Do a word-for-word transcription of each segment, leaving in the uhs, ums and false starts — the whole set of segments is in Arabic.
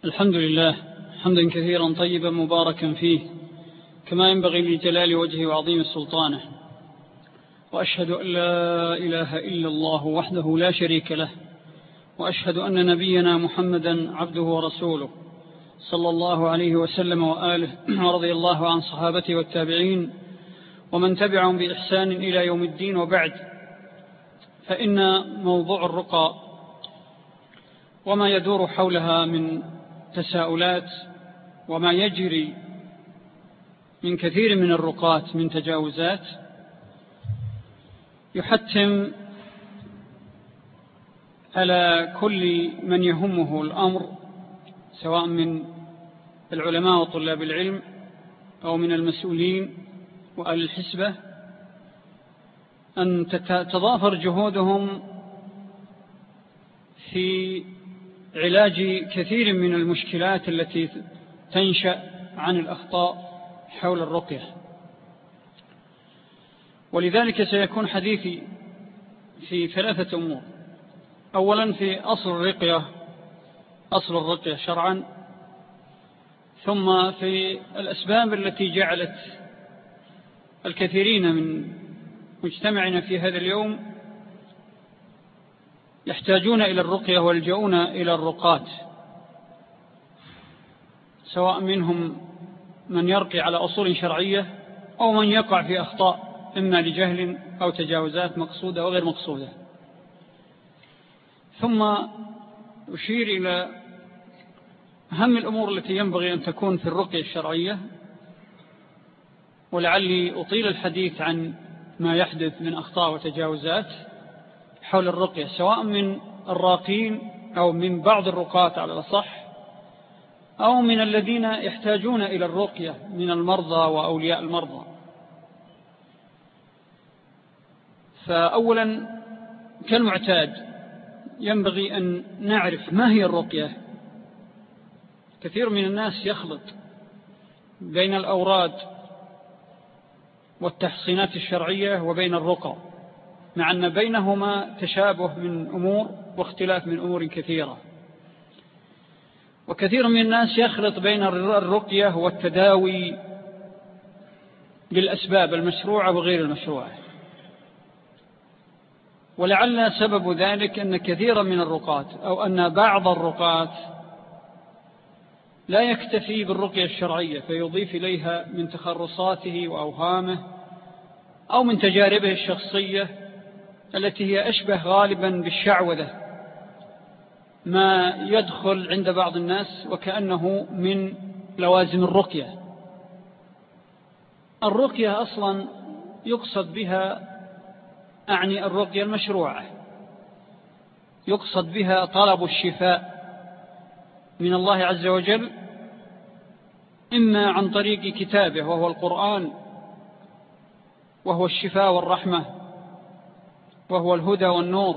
الحمد لله حمدا كثيرا طيبا مباركا فيه كما ينبغي لجلال وجهه وعظيم سلطانه، وأشهد أن لا إله إلا الله وحده لا شريك له، وأشهد أن نبينا محمدا عبده ورسوله صلى الله عليه وسلم وآله، ورضي الله عن صحابته والتابعين ومن تبعهم بإحسان إلى يوم الدين. وبعد، فإن موضوع الرقى وما يدور حولها من تساؤلات وما يجري من كثير من الرقات من تجاوزات يحتم على كل من يهمه الأمر، سواء من العلماء وطلاب العلم أو من المسؤولين وأهل الحسبة، أن تتضافر جهودهم في علاج كثير من المشكلات التي تنشأ عن الأخطاء حول الرقية. ولذلك سيكون حديثي في ثلاثة أمور. أولا في أصل الرقية أصل الرقية شرعا، ثم في الأسباب التي جعلت الكثيرين من مجتمعنا في هذا اليوم يحتاجون إلى الرقية ويلجؤون إلى الرقات، سواء منهم من يرقي على أصول شرعية أو من يقع في أخطاء إما لجهل أو تجاوزات مقصودة وغير مقصودة. ثم أشير إلى أهم الأمور التي ينبغي أن تكون في الرقية الشرعية، ولعلي أطيل الحديث عن ما يحدث من أخطاء وتجاوزات حول الرقية، سواء من الراقين أو من بعض الرقات على الأصح، أو من الذين يحتاجون إلى الرقية من المرضى وأولياء المرضى. فأولا كالمعتاد ينبغي أن نعرف ما هي الرقية. كثير من الناس يخلط بين الأوراد والتحصينات الشرعية وبين الرقى، مع أن بينهما تشابه من أمور واختلاف من أمور كثيرة. وكثير من الناس يخلط بين الرقية والتداوي بالأسباب المشروعة وغير المشروعة. ولعل سبب ذلك أن كثيرا من الرقات أو أن بعض الرقات لا يكتفي بالرقية الشرعية فيضيف إليها من تخرصاته وأوهامه أو من تجاربه الشخصية التي هي أشبه غالبا بالشعوذة، ما يدخل عند بعض الناس وكأنه من لوازم الرقية. الرقية أصلا يقصد بها، أعني الرقية المشروعة، يقصد بها طلب الشفاء من الله عز وجل، إما عن طريق كتابه وهو القرآن وهو الشفاء والرحمة وهو الهدى والنور،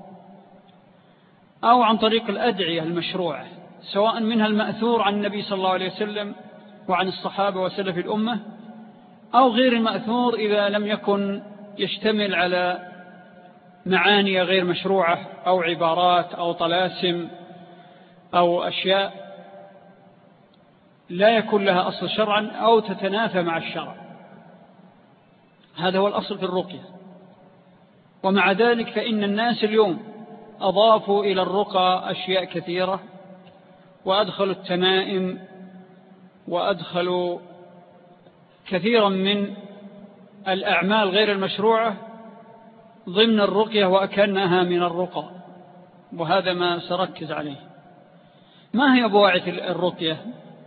أو عن طريق الأدعية المشروعة، سواء منها المأثور عن النبي صلى الله عليه وسلم وعن الصحابة وسلف الأمة، أو غير المأثور إذا لم يكن يشتمل على معاني غير مشروعة أو عبارات أو طلاسم أو أشياء لا يكون لها أصل شرعا أو تتنافى مع الشرع. هذا هو الأصل في الرقية. ومع ذلك فإن الناس اليوم أضافوا إلى الرقى أشياء كثيرة، وأدخلوا التمائم وأدخلوا كثيرا من الأعمال غير المشروعة ضمن الرقية وأكنها من الرقى، وهذا ما سركز عليه. ما هي بواعث الرقية؟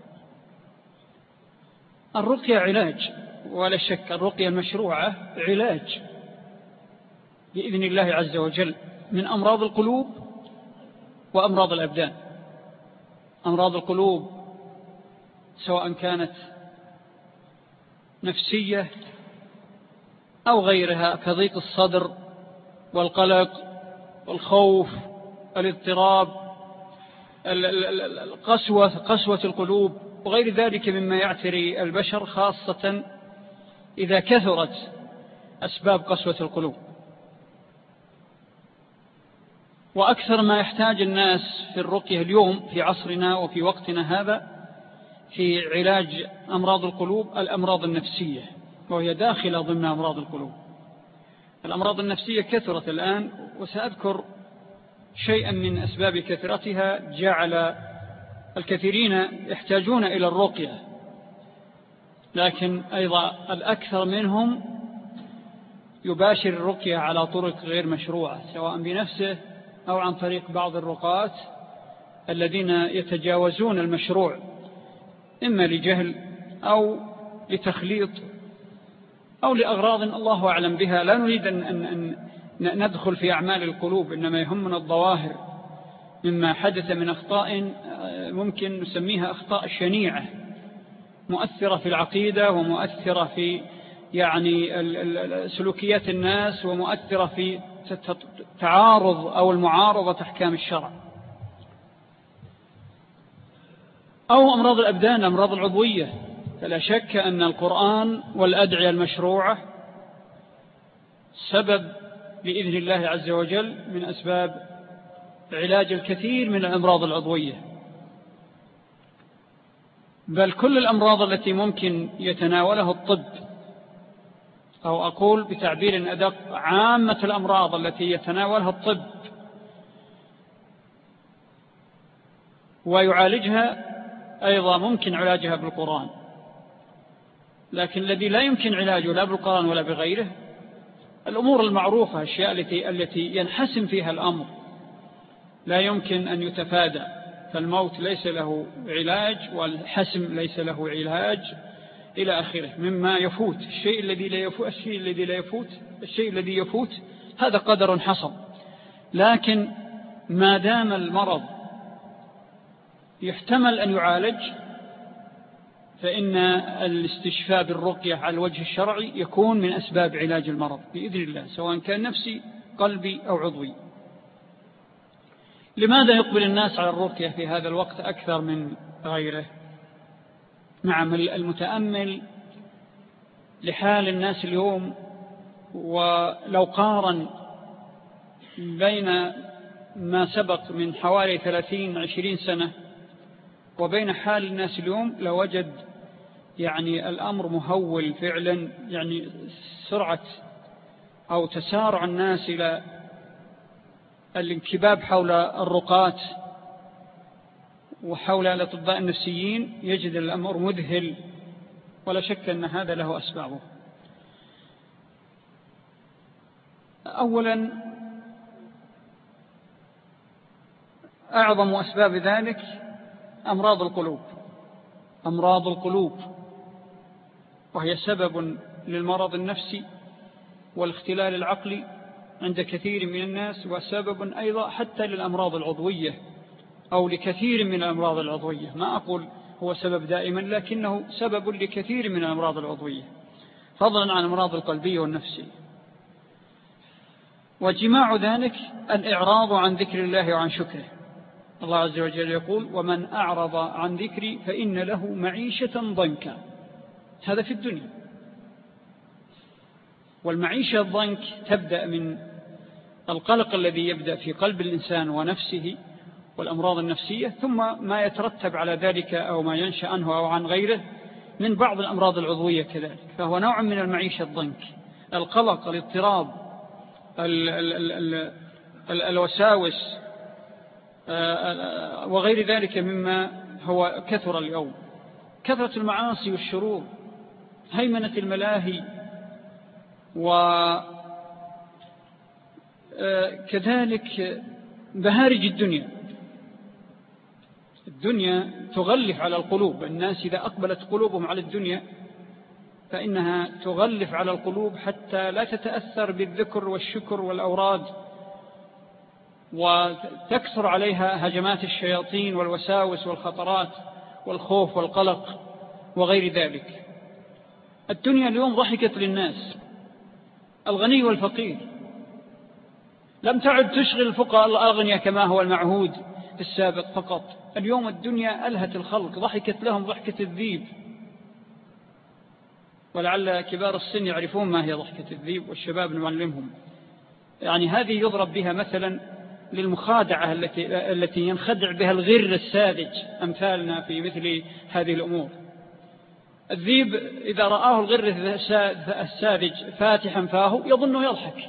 الرقية علاج، ولا شك الرقية المشروعة علاج بإذن الله عز وجل من أمراض القلوب وأمراض الأبدان. أمراض القلوب سواء كانت نفسية أو غيرها كضيق الصدر والقلق والخوف الاضطراب القسوة قسوة القلوب وغير ذلك مما يعتري البشر، خاصة إذا كثرت أسباب قسوة القلوب. وأكثر ما يحتاج الناس في الرقية اليوم في عصرنا وفي وقتنا هذا في علاج أمراض القلوب الأمراض النفسية، وهي داخلة ضمن أمراض القلوب. الأمراض النفسية كثرت الآن، وسأذكر شيئا من أسباب كثرتها جعل الكثيرين يحتاجون إلى الرقية، لكن أيضا الأكثر منهم يباشر الرقية على طرق غير مشروعة، سواء بنفسه أو عن طريق بعض الرقاة الذين يتجاوزون المشروع، إما لجهل أو لتخليط أو لأغراض الله أعلم بها. لا نريد أن, أن, أن ندخل في أعمال القلوب، إنما يهمنا الظواهر مما حدث من أخطاء ممكن نسميها أخطاء شنيعة مؤثرة في العقيدة، ومؤثرة في يعني سلوكيات الناس، ومؤثرة في تعارض أو المعارضة أحكام الشرع، أو أمراض الأبدان، الأمراض العضوية. فلا شك أن القرآن والأدعية المشروعة سبب بإذن الله عز وجل من أسباب علاج الكثير من الأمراض العضوية، بل كل الأمراض التي ممكن يتناولها الطب، أو أقول بتعبير أدق عامة الأمراض التي يتناولها الطب ويعالجها أيضا ممكن علاجها بالقرآن. لكن الذي لا يمكن علاجه لا بالقرآن ولا بغيره الأمور المعروفة، الأشياء التي التي ينحسم فيها الأمر لا يمكن أن يتفادى، فالموت ليس له علاج، والحسم ليس له علاج، إلى آخره مما يفوت. الشيء الذي لا يفوت الشيء الذي لا يفوت الشيء الذي يفوت هذا قدر حصل. لكن ما دام المرض يحتمل أن يعالج، فإن الاستشفاء بالرقية على الوجه الشرعي يكون من أسباب علاج المرض بإذن الله، سواء كان نفسي قلبي أو عضوي. لماذا يقبل الناس على الرقية في هذا الوقت أكثر من غيره؟ نعم، المتأمل لحال الناس اليوم، ولو قارن بين ما سبق من حوالي ثلاثين عشرين سنة وبين حال الناس اليوم لوجد يعني الأمر مهول فعلا. يعني سرعة أو تسارع الناس إلى الانكباب حول الرقاة وحول الأطباء النفسيين يجد الأمر مذهل، ولا شك أن هذا له أسبابه. أولا، أعظم أسباب ذلك أمراض القلوب أمراض القلوب وهي سبب للمرض النفسي والاختلال العقلي عند كثير من الناس، وسبب أيضا حتى للأمراض العضوية أو لكثير من الأمراض العضوية. ما أقول هو سبب دائما، لكنه سبب لكثير من الأمراض العضوية، فضلا عن الأمراض القلبية والنفسية. وجماع ذلك الإعراض عن ذكر الله وعن شكره. الله عز وجل يقول: ومن أعرض عن ذكري فإن له معيشة ضنكا. هذا في الدنيا. والمعيشة الضنك تبدأ من القلق الذي يبدأ في قلب الإنسان ونفسه والأمراض النفسية، ثم ما يترتب على ذلك أو ما ينشأ عنه أو عن غيره من بعض الأمراض العضوية كذلك. فهو نوع من المعيشة الضنك، القلق، الاضطراب، ال ال ال ال ال الوساوس وغير ذلك مما هو كثر اليوم. كثرة المعاصي والشرور، هيمنة الملاهي، وكذلك بهارج الدنيا. الدنيا تغلف على القلوب. الناس إذا أقبلت قلوبهم على الدنيا فإنها تغلف على القلوب حتى لا تتأثر بالذكر والشكر والأوراد، وتكثر عليها هجمات الشياطين والوساوس والخطرات والخوف والقلق وغير ذلك. الدنيا اليوم ضحكت للناس، الغني والفقير. لم تعد تشغل الفقراء الأغنياء كما هو المعهود في السابق فقط. اليوم الدنيا ألهت الخلق، ضحكت لهم ضحكة الذيب. ولعل كبار السن يعرفون ما هي ضحكة الذيب، والشباب نعلمهم. يعني هذه يضرب بها مثلا للمخادعة التي التي ينخدع بها الغر الساذج أمثالنا في مثل هذه الأمور. الذيب إذا رآه الغر الساذج فاتحا فاه يظنه يضحك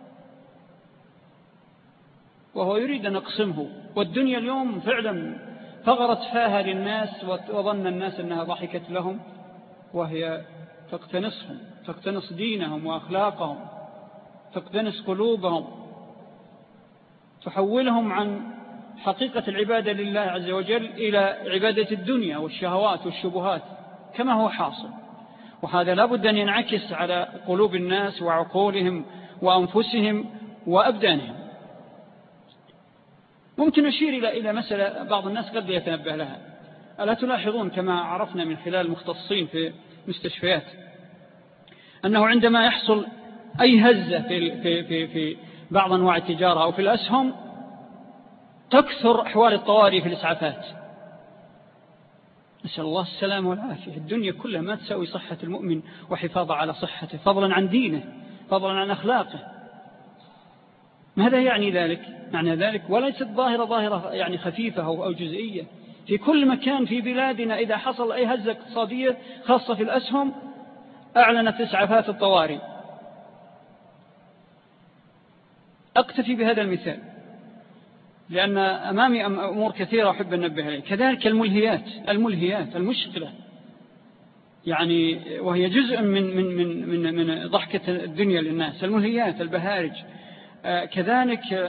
وهو يريد أن يقسمه، والدنيا اليوم فعلا فغرت فاها للناس وظن الناس أنها ضحكت لهم وهي تقتنصهم، تقتنص دينهم وأخلاقهم، تقتنص قلوبهم، تحولهم عن حقيقة العبادة لله عز وجل إلى عبادة الدنيا والشهوات والشبهات كما هو حاصل. وهذا لا بد أن ينعكس على قلوب الناس وعقولهم وأنفسهم وأبدانهم. ممكن نشير إلى إلى مسألة بعض الناس قد يتنبه لها. ألا تلاحظون كما عرفنا من خلال المختصين في مستشفيات أنه عندما يحصل أي هزة في, في, في, في بعض أنواع التجارة أو في الأسهم تكثر أحوال الطوارئ في الإسعافات. نسأل الله السلام والعافية. الدنيا كلها ما تساوي صحة المؤمن وحفاظه على صحته، فضلا عن دينه، فضلا عن أخلاقه. ماذا يعني ذلك؟ معنى ذلك وليست ظاهرة ظاهرة يعني خفيفة أو جزئية. في كل مكان في بلادنا إذا حصل أي هزة اقتصادية خاصة في الأسهم أعلنت إسعافات الطوارئ. أكتفي بهذا المثال لأن أمامي أمور كثيرة أحب أن ننبه عليه. كذلك الملهيات الملهيات المشكلة يعني وهي جزء من من من من من ضحكة الدنيا للناس. الملهيات البهارج كذلك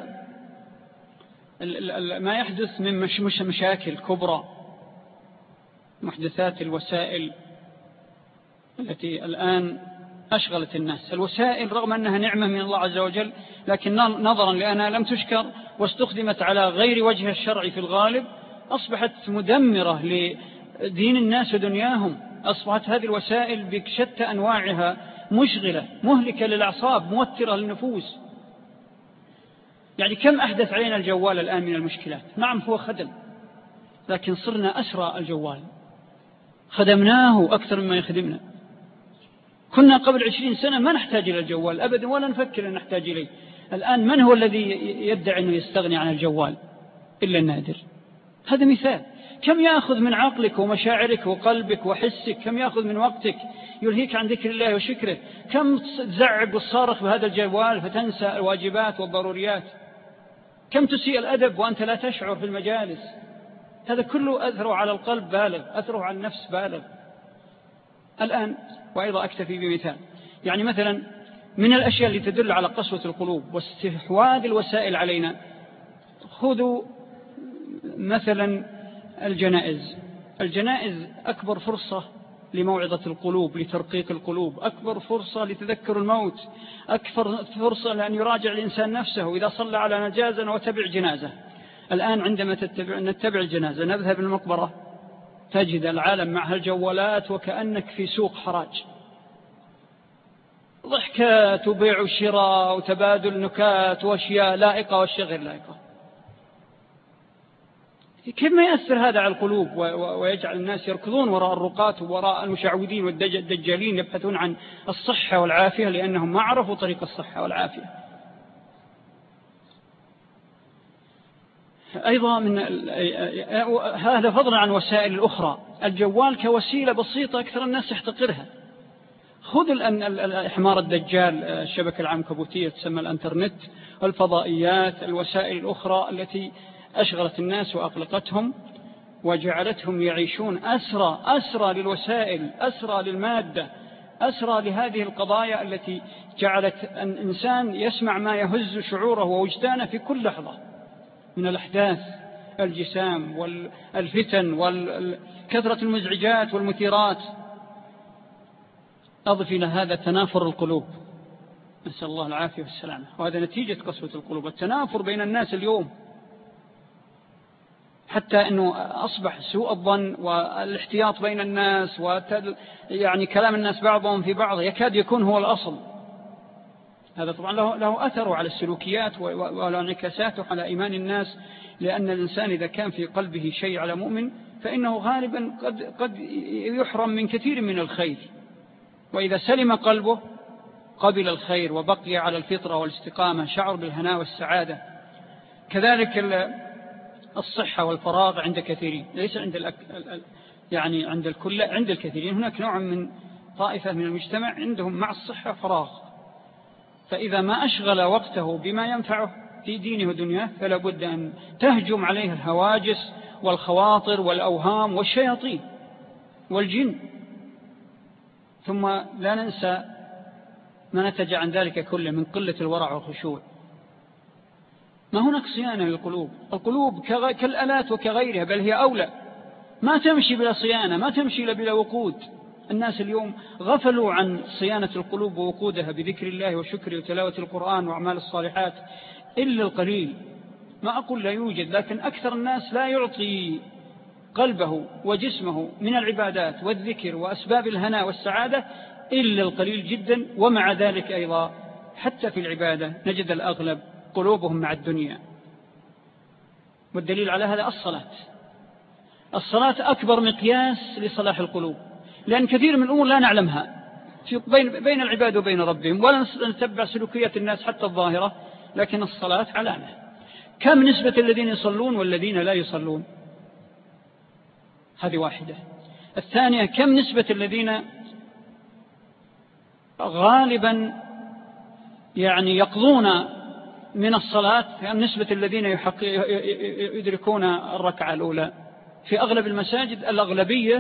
ما يحدث من مش مش مشاكل كبرى، محدثات الوسائل التي الآن أشغلت الناس. الوسائل رغم أنها نعمة من الله عز وجل لكن نظرا لأنها لم تشكر واستخدمت على غير وجه الشرع في الغالب أصبحت مدمرة لدين الناس ودنياهم. أصبحت هذه الوسائل بشتى أنواعها مشغلة مهلكة للأعصاب موترة للنفوس. يعني كم أحدث علينا الجوال الآن من المشكلات؟ نعم هو خدم، لكن صرنا أسرى الجوال، خدمناه أكثر مما يخدمنا. كنا قبل عشرين سنة ما نحتاج إلى الجوال أبدا ولا نفكر أن نحتاج إليه. الآن من هو الذي يدعي أنه يستغني عن الجوال إلا النادر؟ هذا مثال. كم يأخذ من عقلك ومشاعرك وقلبك وحسك، كم يأخذ من وقتك يلهيك عن ذكر الله وشكره، كم تزعب والصارخ بهذا الجوال فتنسى الواجبات والضروريات، كم تسيء الأدب وأنت لا تشعر في المجالس. هذا كله أثره على القلب بالغ، أثره على النفس بالغ. الآن وأيضا أكتفي بمثال، يعني مثلا من الأشياء اللي تدل على قسوة القلوب واستحواذ الوسائل علينا، خذوا مثلا الجنائز. الجنائز أكبر فرصة لموعظة القلوب، لترقيق القلوب، أكبر فرصة لتذكر الموت، أكبر فرصة لأن يراجع الإنسان نفسه إذا صلى على نجازة وتبع جنازة. الآن عندما تتبع نتبع الجنازة نذهب المقبرة تجد العالم معها الجوالات وكأنك في سوق حراج، ضحكات وبيع وشراء وتبادل نكات وأشياء لائقة وأشياء غير لائقة. كيف ما يأثر هذا على القلوب ويجعل الناس يركضون وراء الرقات وراء المشعوذين والدجالين يبحثون عن الصحة والعافية لأنهم ما عرفوا طريق الصحة والعافية. أيضا من هذا فضلا عن وسائل الأخرى. الجوال كوسيلة بسيطة أكثر الناس يحتقرها. خذ الحمار الدجال، الشبكة العنكبوتية تسمى الانترنت، والفضائيات، الوسائل الأخرى التي أشغلت الناس وأقلقتهم وجعلتهم يعيشون أسرى أسرى للوسائل، أسرى للمادة، أسرى لهذه القضايا التي جعلت الإنسان يسمع ما يهز شعوره ووجدانه في كل لحظة من الأحداث، الجسام والفتن وكثرة المزعجات والمثيرات. أضف إلى هذا تنافر القلوب، نسأل الله العافية والسلامة، وهذا نتيجة قسوة القلوب. التنافر بين الناس اليوم حتى أنه أصبح سوء الظن والاحتياط بين الناس وتل يعني كلام الناس بعضهم في بعض يكاد يكون هو الأصل. هذا طبعا له, له أثر على السلوكيات وله انعكاساته على إيمان الناس، لأن الإنسان إذا كان في قلبه شيء على مؤمن فإنه غالبا قد, قد يحرم من كثير من الخير، وإذا سلم قلبه قبل الخير وبقي على الفطرة والاستقامة شعر بالهناء والسعادة. كذلك الصحة والفراغ عند كثيرين، ليس عند الأك... يعني عند الكل، عند الكثيرين. هناك نوع من طائفة من المجتمع عندهم مع الصحة فراغ، فإذا ما أشغل وقته بما ينفعه في دينه ودنياه فلا بد أن تهجم عليه الهواجس والخواطر والأوهام والشياطين والجن. ثم لا ننسى ما نتج عن ذلك كله من قلة الورع والخشوع. ما هناك صيانة للقلوب، القلوب كالآلات وكغيرها، بل هي أولى، ما تمشي بلا صيانة، ما تمشي بلا وقود. الناس اليوم غفلوا عن صيانة القلوب ووقودها بذكر الله وشكره وتلاوة القرآن وأعمال الصالحات إلا القليل. ما أقول لا يوجد، لكن أكثر الناس لا يعطي قلبه وجسمه من العبادات والذكر وأسباب الهناء والسعادة إلا القليل جدا. ومع ذلك أيضا حتى في العبادة نجد الأغلب قلوبهم مع الدنيا. والدليل على هذا الصلاة. الصلاة أكبر مقياس لصلاح القلوب، لأن كثير من الأمور لا نعلمها في بين, بين العباد وبين ربهم، ولا نتبع سلوكيات الناس حتى الظاهرة، لكن الصلاة علامة. كم نسبة الذين يصلون والذين لا يصلون؟ هذه واحدة. الثانية، كم نسبة الذين غالبا يعني يقضون من الصلاة، كم نسبة الذين يدركون الركعة الأولى؟ في أغلب المساجد الأغلبية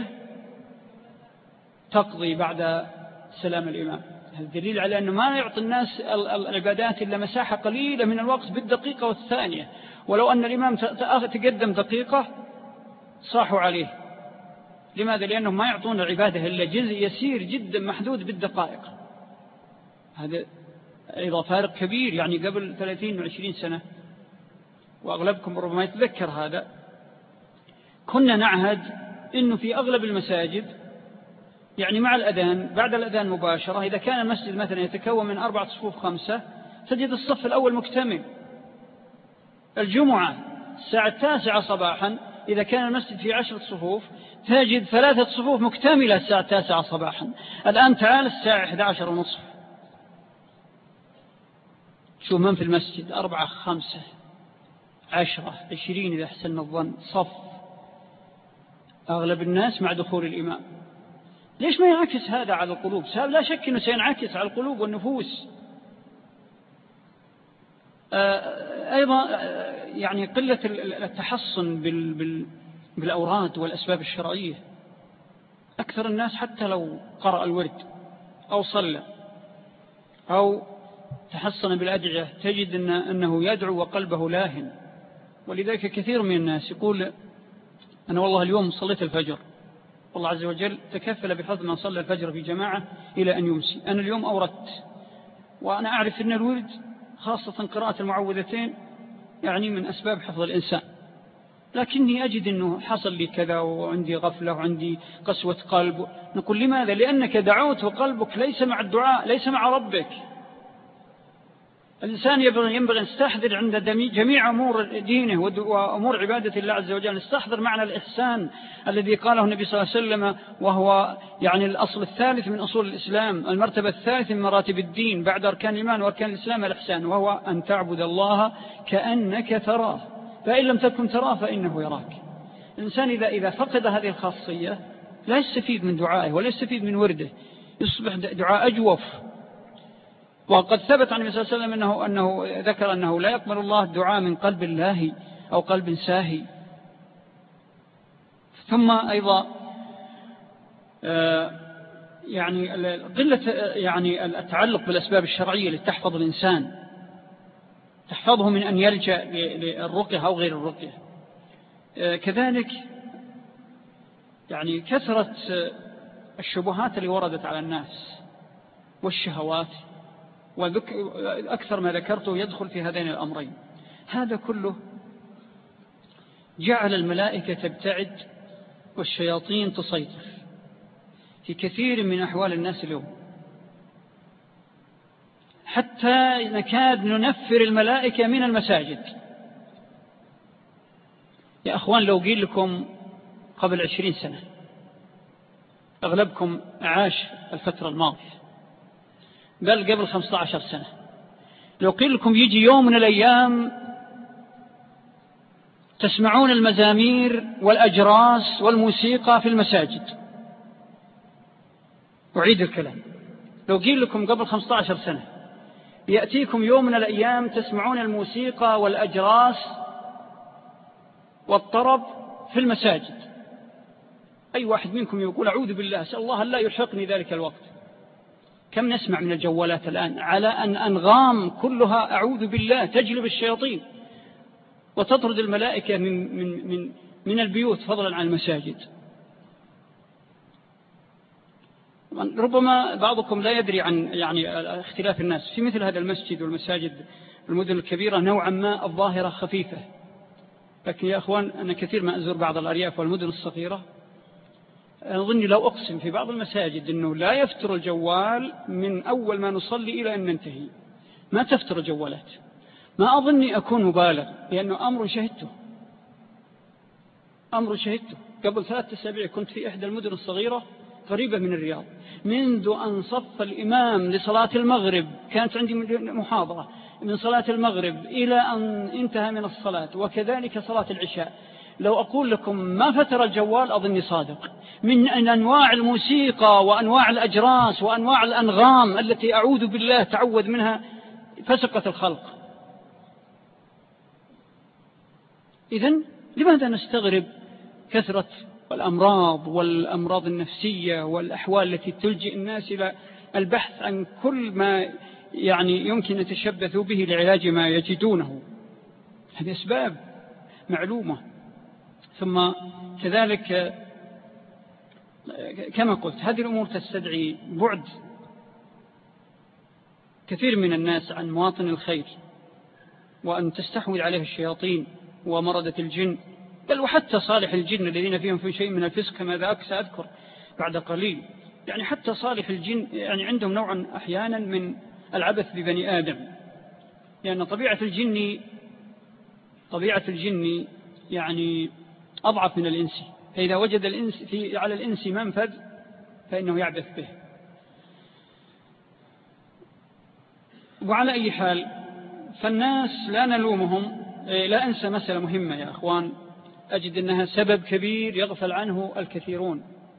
تقضي بعد سلام الإمام. هذا دليل على أنه ما يعطي الناس العبادات إلا مساحة قليلة من الوقت بالدقيقة والثانية، ولو أن الإمام تقدم دقيقة صاحوا عليه. لماذا؟ لأنهم ما يعطون العبادة إلا جزء يسير جدا محدود بالدقائق. هذا أيضا فارق كبير. يعني قبل ثلاثين وعشرين سنة، وأغلبكم ربما يتذكر هذا، كنا نعهد أنه في أغلب المساجد يعني مع الأذان، بعد الأذان مباشرة، إذا كان المسجد مثلا يتكون من أربعة صفوف خمسة، تجد الصف الأول مكتمل. الجمعة الساعة التاسعة صباحا إذا كان المسجد في عشرة صفوف، تجد ثلاثة صفوف مكتملة الساعة التاسعة صباحا. الآن تعال الساعة إحدى عشر ونصف، شو من في المسجد؟ أربعة خمسة عشرة عشرين إذا حسن الظن صف، أغلب الناس مع دخول الإمام. ليش ما ينعكس هذا على القلوب؟ لا شك أنه سينعكس على القلوب والنفوس. أيضا يعني قلة التحصن بالأوراد والأسباب الشرعية. أكثر الناس حتى لو قرأ الورد أو صلى أو تحصن بالأدعية تجد إن أنه يدعو وقلبه لاهن. ولذلك كثير من الناس يقول أنا والله اليوم صليت الفجر، والله عز وجل تكفل بفضل من صلى الفجر في جماعة إلى أن يمسي. أنا اليوم أوردت، وأنا أعرف أن الورد خاصة قراءة المعوذتين يعني من أسباب حفظ الإنسان، لكني أجد أنه حصل لي كذا وعندي غفلة وعندي قسوة قلب. نقول لماذا؟ لأنك دعوت وقلبك ليس مع الدعاء، ليس مع ربك. الإنسان ينبغي أن يستحضر عند جميع أمور دينه وأمور عبادة الله عز وجل، يستحضر معنى الإحسان الذي قاله النبي صلى الله عليه وسلم، وهو يعني الأصل الثالث من أصول الإسلام، المرتبة الثالثة من مراتب الدين بعد أركان الإيمان وأركان الإسلام الإحسان، وهو أن تعبد الله كأنك تراه، فإن لم تكن تراه فإنه يراك. الإنسان إذا إذا فقد هذه الخاصية لا يستفيد من دعائه ولا يستفيد من ورده، يصبح دعاء أجوف. وقد ثبت عن النبي صلى الله عليه وسلم أنه, أنه ذكر أنه لا يقبل الله الدعاء من قلب لاهي أو قلب ساهي. ثم أيضا يعني قلة يعني التعلق بالأسباب الشرعية لتحفظ الإنسان، تحفظه من أن يلجأ للرقية أو غير الرقية. كذلك يعني كثرة الشبهات اللي وردت على الناس والشهوات، وأكثر ما ذكرته يدخل في هذين الأمرين. هذا كله جعل الملائكة تبتعد والشياطين تسيطر في كثير من أحوال الناس اليوم، حتى نكاد ننفر الملائكة من المساجد. يا أخوان لو قيل لكم قبل عشرين سنة، أغلبكم عاش الفترة الماضية، بل قبل خمسة عشر سنة، لو قيل لكم يجي يوم من الأيام تسمعون المزامير والأجراس والموسيقى في المساجد. أعيد الكلام، لو قيل لكم قبل خمسة عشر سنة يأتيكم يوم من الأيام تسمعون الموسيقى والأجراس والطرب في المساجد، أي واحد منكم يقول أعوذ بالله، أسأل الله أن لا يلحقني ذلك الوقت. كم نسمع من الجوالات الآن على أن أنغام كلها أعوذ بالله تجلب الشياطين وتطرد الملائكة من, من, من, من البيوت فضلا عن المساجد. ربما بعضكم لا يدري عن يعني اختلاف الناس في مثل هذا المسجد والمساجد المدن الكبيرة، نوعا ما الظاهرة خفيفة، لكن يا أخوان أنا كثير ما أزور بعض الأرياف والمدن الصغيرة، أظن لو أقسم في بعض المساجد أنه لا يفتر الجوال من أول ما نصلي إلى أن ننتهي، ما تفتر الجوالات. ما أظني أكون مبالغ، لأنه أمر شهدته أمر شهدته قبل ثلاثة أسابيع كنت في إحدى المدن الصغيرة قريبة من الرياض، منذ أن صف الإمام لصلاة المغرب، كانت عندي محاضرة من صلاة المغرب إلى أن انتهى من الصلاة، وكذلك صلاة العشاء. لو أقول لكم ما فتر الجوال أظني صادق، من أنواع الموسيقى وأنواع الأجراس وأنواع الأنغام التي أعوذ بالله تعوذ منها فسقة الخلق. إذن لماذا نستغرب كثرة الأمراض والأمراض النفسية والأحوال التي تلجئ الناس إلى البحث عن كل ما يعني يمكن يتشبثوا به لعلاج ما يجدونه؟ هذه أسباب معلومة. ثم كذلك كما قلت هذه الأمور تستدعي بعد كثير من الناس عن مواطن الخير، وأن تستحوذ عليه الشياطين ومردة الجن، بل وحتى صالح الجن الذين فيهم في شيء من الفسق كما ذاك سأذكر بعد قليل. يعني حتى صالح الجن يعني عندهم نوعا أحيانا من العبث ببني آدم، لأن طبيعة الجن طبيعة الجن يعني أضعف من الإنس، فإذا وجد الإنس في على الإنس منفذ فإنه يعبث به. وعلى أي حال فالناس لا نلومهم. لا أنسى مسألة مهمة يا أخوان، أجد أنها سبب كبير يغفل عنه الكثيرون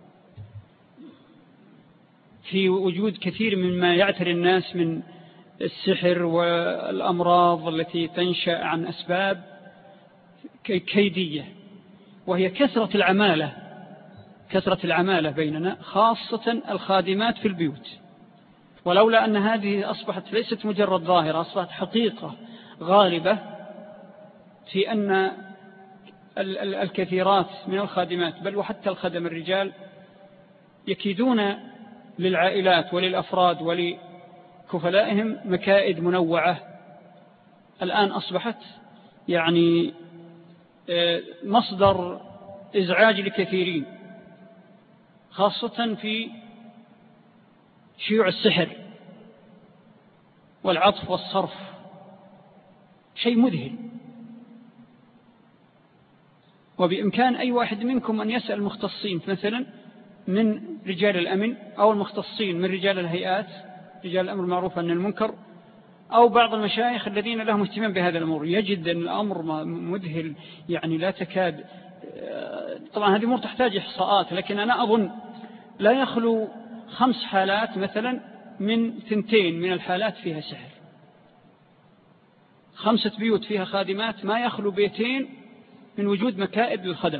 في وجود كثير مما يعتري الناس من السحر والأمراض التي تنشأ عن أسباب كيدية، وهي كثرة العمالة كثرة العمالة بيننا، خاصة الخادمات في البيوت. ولولا أن هذه أصبحت ليست مجرد ظاهرة، أصبحت حقيقة غالبة في أن الكثيرات من الخادمات بل وحتى الخدم الرجال يكيدون للعائلات وللأفراد ولكفلائهم مكائد منوعة الآن أصبحت يعني مصدر إزعاج لكثيرين، خاصة في شيوع السحر والعطف والصرف. شيء مذهل. وبإمكان أي واحد منكم أن يسأل مختصين مثلا من رجال الأمن أو المختصين من رجال الهيئات، رجال الأمر المعروف عن المنكر، أو بعض المشايخ الذين لهم اهتمام بهذا الأمور، يجد أن الأمر مذهل يعني لا تكاد. طبعا هذه أمور تحتاج إحصاءات، لكن أنا أظن لا يخلو خمس حالات مثلا من ثنتين من الحالات فيها سحر. خمسة بيوت فيها خادمات ما يخلو بيتين من وجود مكائد للخدم.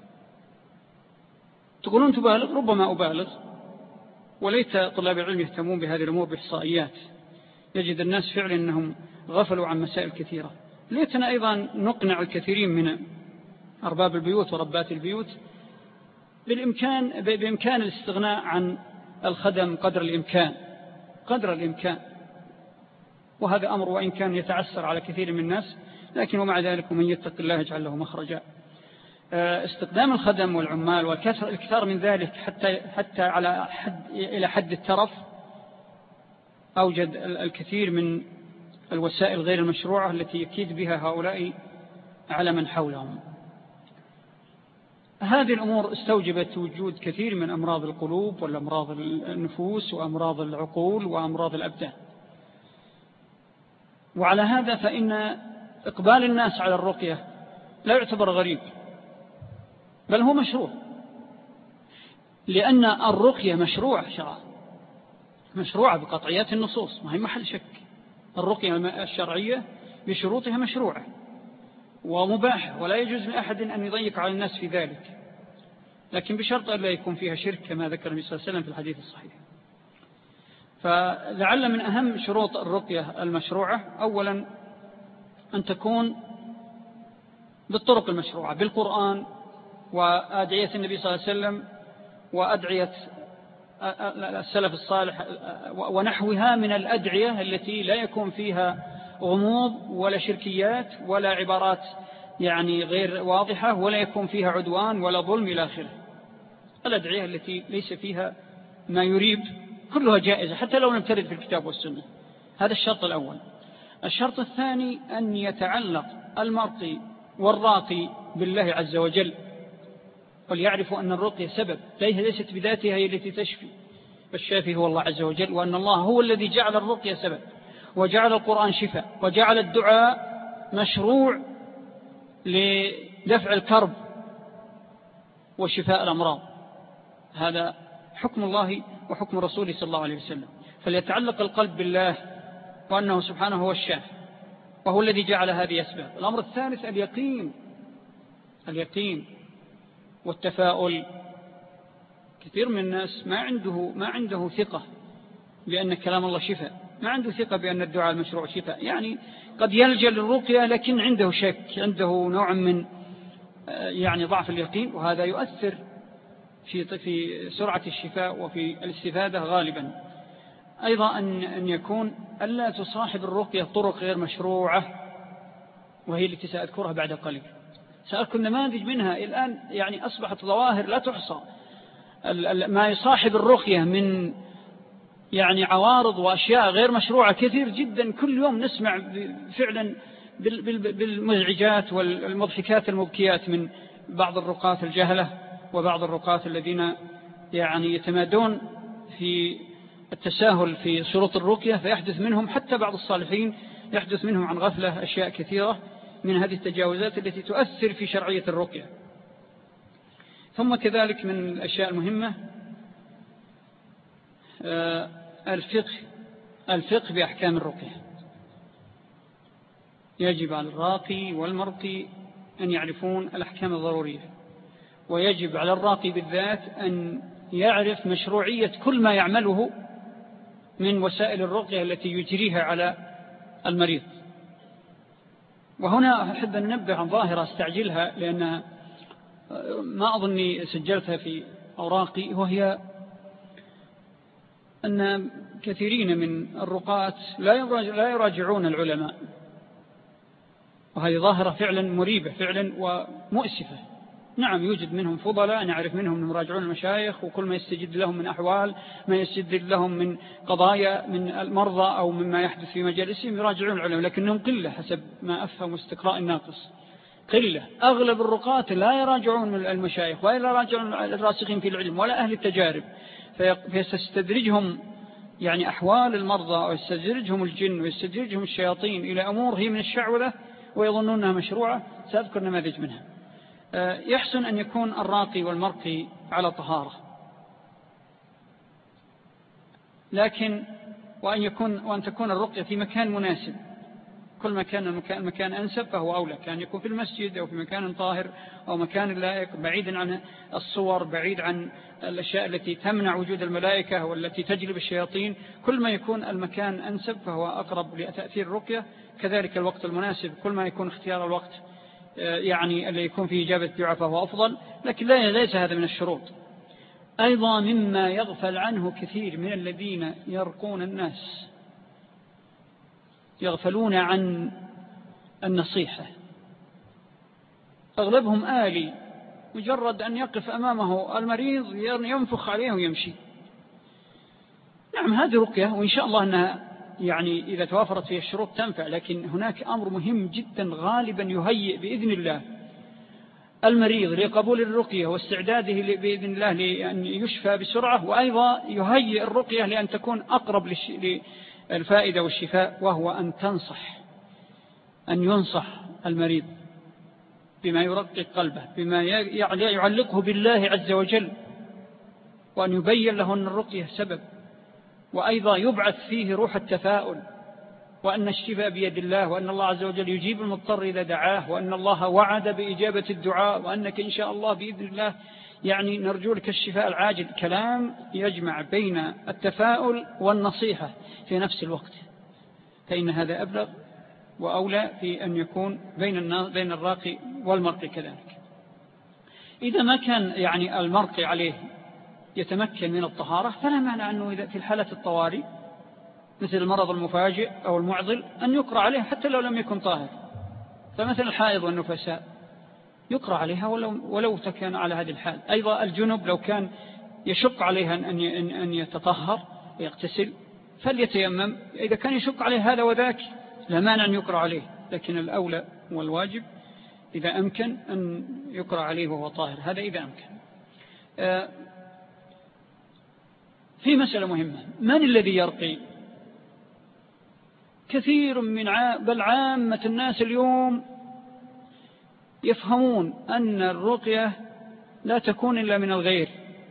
تقولون تبالغ، ربما أبالغ، وليت طلاب العلم يهتمون بهذه الأمور بإحصائيات. يجد الناس فعلا أنهم غفلوا عن مسائل كثيرة. ليتنا أيضا نقنع الكثيرين من أرباب البيوت وربات البيوت بالإمكان بإمكان الاستغناء عن الخدم قدر الإمكان قدر الإمكان وهذا أمر وإن كان يتعسر على كثير من الناس، لكن ومع ذلك من يتق الله يجعل له مخرجا. استخدام الخدم والعمال والكثر الكثار من ذلك حتى حتى على حد إلى حد الترف أوجد الكثير من الوسائل غير المشروعة التي يكيد بها هؤلاء على من حولهم. هذه الأمور استوجبت وجود كثير من أمراض القلوب والأمراض النفوس وأمراض العقول وأمراض الأبدان. وعلى هذا فإن إقبال الناس على الرقية لا يعتبر غريب، بل هو مشروع، لأن الرقية مشروع شرعا، مشروعة بقطعيات النصوص، ما هي محل شك. الرقية الشرعية بشروطها مشروعة ومباحة، ولا يجوز لأحد أن يضيق على الناس في ذلك، لكن بشرط أن لا يكون فيها شرك كما ذكر النبي صلى الله عليه وسلم في الحديث الصحيح. فلعل من أهم شروط الرقية المشروعة أولا أن تكون بالطرق المشروعة، بالقرآن وأدعية النبي صلى الله عليه وسلم وأدعية السلف الصالح ونحوها من الأدعية التي لا يكون فيها غموض ولا شركيات ولا عبارات يعني غير واضحة ولا يكون فيها عدوان ولا ظلم إلى آخره. الأدعية التي ليس فيها ما يريب كلها جائزة حتى لو لم ترد في الكتاب والسنة. هذا الشرط الأول. الشرط الثاني أن يتعلق المرقي والراقي بالله عز وجل، وليعرفوا أن الرقية سبب ليست بذاتها هي التي تشفي، فالشافي هو الله عز وجل، وأن الله هو الذي جعل الرقية سبب وجعل القرآن شفاء وجعل الدعاء مشروع لدفع الكرب وشفاء الأمراض. هذا حكم الله وحكم رسوله صلى الله عليه وسلم. فليتعلق القلب بالله وأنه سبحانه هو الشافي وهو الذي جعل هذه أسباب. الأمر الثالث اليقين، اليقين والتفاؤل. كثير من الناس ما عنده ما عنده ثقة بأن كلام الله شفاء، ما عنده ثقة بأن الدعاء المشروع شفاء، يعني قد يلجأ للرقية لكن عنده شك، عنده نوع من يعني ضعف اليقين، وهذا يؤثر في في سرعة الشفاء وفي الاستفادة غالبا. أيضا أن أن يكون ألا تصاحب الرقية طرق غير مشروعة، وهي التي سأذكرها بعد قليل. سأذكر نماذج منها الآن يعني أصبحت ظواهر لا تحصى ما يصاحب الرقية من يعني عوارض وأشياء غير مشروعة كثير جدا. كل يوم نسمع فعلا بالمزعجات والمضحكات المبكيات من بعض الرقاة الجهلة وبعض الرقاة الذين يعني يتمادون في التساهل في شروط الرقية، فيحدث منهم حتى بعض الصالحين يحدث منهم عن غفلة أشياء كثيرة من هذه التجاوزات التي تؤثر في شرعية الرقية. ثم كذلك من الأشياء المهمة الفقه، الفقه بأحكام الرقية. يجب على الراقي والمرقي أن يعرفون الأحكام الضرورية، ويجب على الراقي بالذات أن يعرف مشروعية كل ما يعمله من وسائل الرقية التي يجريها على المريض. وهنا أحب أن ننبه عن ظاهرة استعجلها لأنها ما أظني سجلتها في أوراقي، وهي أن كثيرين من الرقاة لا يراجعون العلماء، وهذه ظاهرة فعلا مريبة فعلا ومؤسفة. نعم يوجد منهم فضلاء نعرف منهم أنهم يراجعون المشايخ، وكل ما يستجد لهم من أحوال ما يستجد لهم من قضايا من المرضى أو مما يحدث في مجالسهم يراجعون العلماء، لكنهم قلة حسب ما أفهم استقراء الناقص، قلة. أغلب الرقاة لا يراجعون المشايخ ولا يراجعون الراسخين في العلم ولا أهل التجارب، فيستدرجهم يعني أحوال المرضى ويستدرجهم الجن ويستدرجهم الشياطين إلى أمور هي من الشعوذة ويظنونها مشروعة. سأذكر نماذج منها. يحسن أن يكون الراقي والمرقي على طهارة، لكن وأن, يكون وأن تكون الرقية في مكان مناسب. كل ما كان المكان, المكان أنسب فهو أولى، كان يكون في المسجد أو في مكان طاهر أو مكان لائق، بعيدا عن الصور، بعيد عن الأشياء التي تمنع وجود الملائكة والتي تجلب الشياطين. كل ما يكون المكان أنسب فهو أقرب لتأثير الرقية. كذلك الوقت المناسب، كل ما يكون اختيار الوقت يعني اللي يكون فيه إجابة الدعاء فهو أفضل، لكن لا ليس هذا من الشروط. أيضا مما يغفل عنه كثير من الذين يرقون الناس، يغفلون عن النصيحة. أغلبهم آلي، مجرد أن يقف أمامه المريض ينفخ عليه ويمشي. نعم هذه رقية، وإن شاء الله أنها يعني إذا توافرت فيها الشروط تنفع، لكن هناك أمر مهم جدا غالبا يهيئ بإذن الله المريض لقبول الرقية واستعداده بإذن الله لأن يشفى بسرعة، وأيضا يهيئ الرقية لأن تكون أقرب للفائدة والشفاء، وهو أن تنصح، أن ينصح المريض بما يرقق قلبه، بما يعلقه بالله عز وجل، وأن يبين له أن الرقية سبب، وأيضا يبعث فيه روح التفاؤل، وأن الشفاء بيد الله، وأن الله عز وجل يجيب المضطر إذا دعاه، وأن الله وعد بإجابة الدعاء، وأنك إن شاء الله بإذن الله يعني نرجو لك الشفاء العاجل. كلام يجمع بين التفاؤل والنصيحة في نفس الوقت، فإن هذا أبلغ وأولى في أن يكون بين بين الراقي والمرقي كذلك. إذا ما كان يعني المرقي عليه يتمكن من الطهارة، فلا معنى أنه إذا في الحالة الطوارئ مثل المرض المفاجئ أو المعضل أن يقرأ عليه حتى لو لم يكن طاهر. فمثل الحائض والنفساء يقرأ عليها ولو, ولو تكن على هذه الحال. أيضا الجنب لو كان يشق عليها أن أن يتطهر ويغتسل فليتيمم. إذا كان يشق عليه هذا وذاك لا مانع أن يقرأ عليه، لكن الأولى والواجب إذا أمكن أن يقرأ عليه وهو طاهر، هذا إذا أمكن. في مسألة مهمة، من الذي يرقي؟ كثير من عام بل عامة الناس اليوم يفهمون أن الرقية لا تكون إلا من الغير.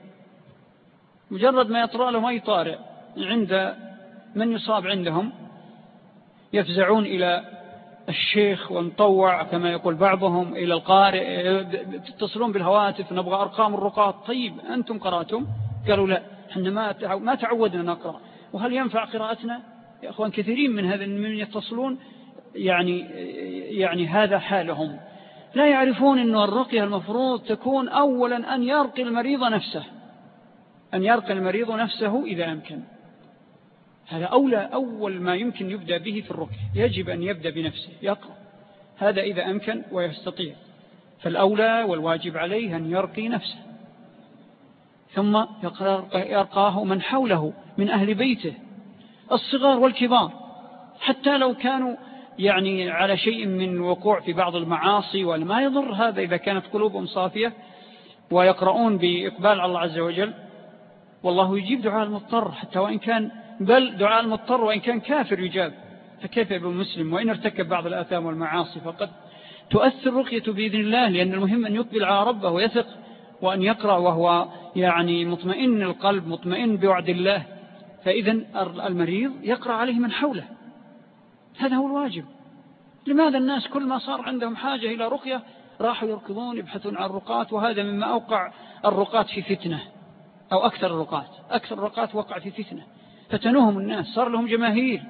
مجرد ما يطرأ لهم أي طارئ عند من يصاب عندهم يفزعون إلى الشيخ والمطوع كما يقول بعضهم، إلى القارئ، تتصلون بالهواتف نبغى أرقام الرقاة. طيب أنتم قرأتم؟ قالوا لا، احنا ما تعودنا نقرأ. وهل ينفع قراءتنا؟ يا أخوان كثيرين من هذا من يتصلون يعني يعني هذا حالهم، لا يعرفون أن الرقية المفروض تكون أولا أن يرقي المريض نفسه، أن يرقي المريض نفسه إذا أمكن. هذا أولى، أول ما يمكن يبدأ به في الرقية يجب أن يبدأ بنفسه يقرأ، هذا إذا أمكن ويستطيع. فالأولى والواجب عليه أن يرقي نفسه، ثم يرقاه من حوله من أهل بيته الصغار والكبار، حتى لو كانوا يعني على شيء من وقوع في بعض المعاصي، وما يضر هذا إذا كانت قلوبهم صافية ويقرؤون بإقبال على الله عز وجل. والله يجيب دعاء المضطر حتى وإن كان، بل دعاء المضطر وإن كان كافر يجاب، فكيف بالمسلم وإن ارتكب بعض الآثام والمعاصي؟ فقد تؤثر رقية بإذن الله، لأن المهم أن يقبل على ربه ويثق، وأن يقرأ وهو يعني مطمئن القلب مطمئن بوعد الله. فإذا المريض يقرأ عليه من حوله، هذا هو الواجب. لماذا الناس كل ما صار عندهم حاجة إلى رقية راحوا يركضون يبحثون عن الرقات؟ وهذا مما أوقع الرقات في فتنة، أو أكثر الرقات أكثر الرقات وقع في فتنة، فتنوهم الناس، صار لهم جماهير.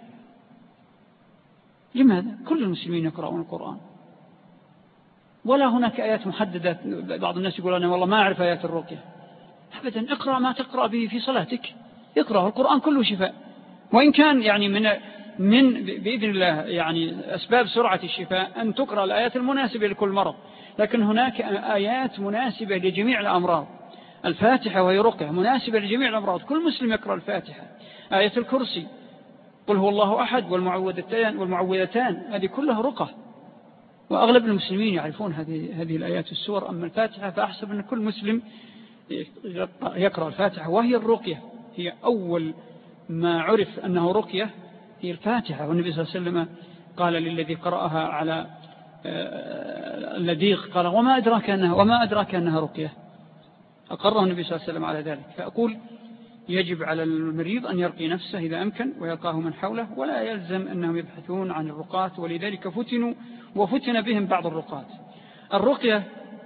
لماذا؟ كل المسلمين يقرؤون القرآن، ولا هناك آيات محددة. بعض الناس يقول أنا والله ما أعرف آيات الرقية. أبدا، اقرأ ما تقرأ به في صلاتك، اقرأ القرآن كله شفاء. وإن كان يعني من من بإذن الله يعني أسباب سرعة الشفاء أن تقرأ الآيات المناسبة لكل مرض، لكن هناك آيات مناسبة لجميع الأمراض. الفاتحة وهي رقية مناسبة لجميع الأمراض، كل مسلم يقرأ الفاتحة. آية الكرسي، قل هو الله أحد، والمعوذتان والمعوذتان، هذه كلها رقى، وأغلب المسلمين يعرفون هذه هذه الآيات السور. أما الفاتحة فأحسب أن كل مسلم يقرأ الفاتحة، وهي الرقية، هي أول ما عرف أنه رقية هي الفاتحة. والنبي صلى الله عليه وسلم قال للذي قرأها على اللديق قال وما أدراك أنها وما أدراك أنها رقية، أقره النبي صلى الله عليه وسلم على ذلك. فأقول يجب على المريض أن يرقي نفسه إذا أمكن ويلقاه من حوله، ولا يلزم أنهم يبحثون عن الرقات، ولذلك فتنوا وفتن بهم بعض الرقات. الرقية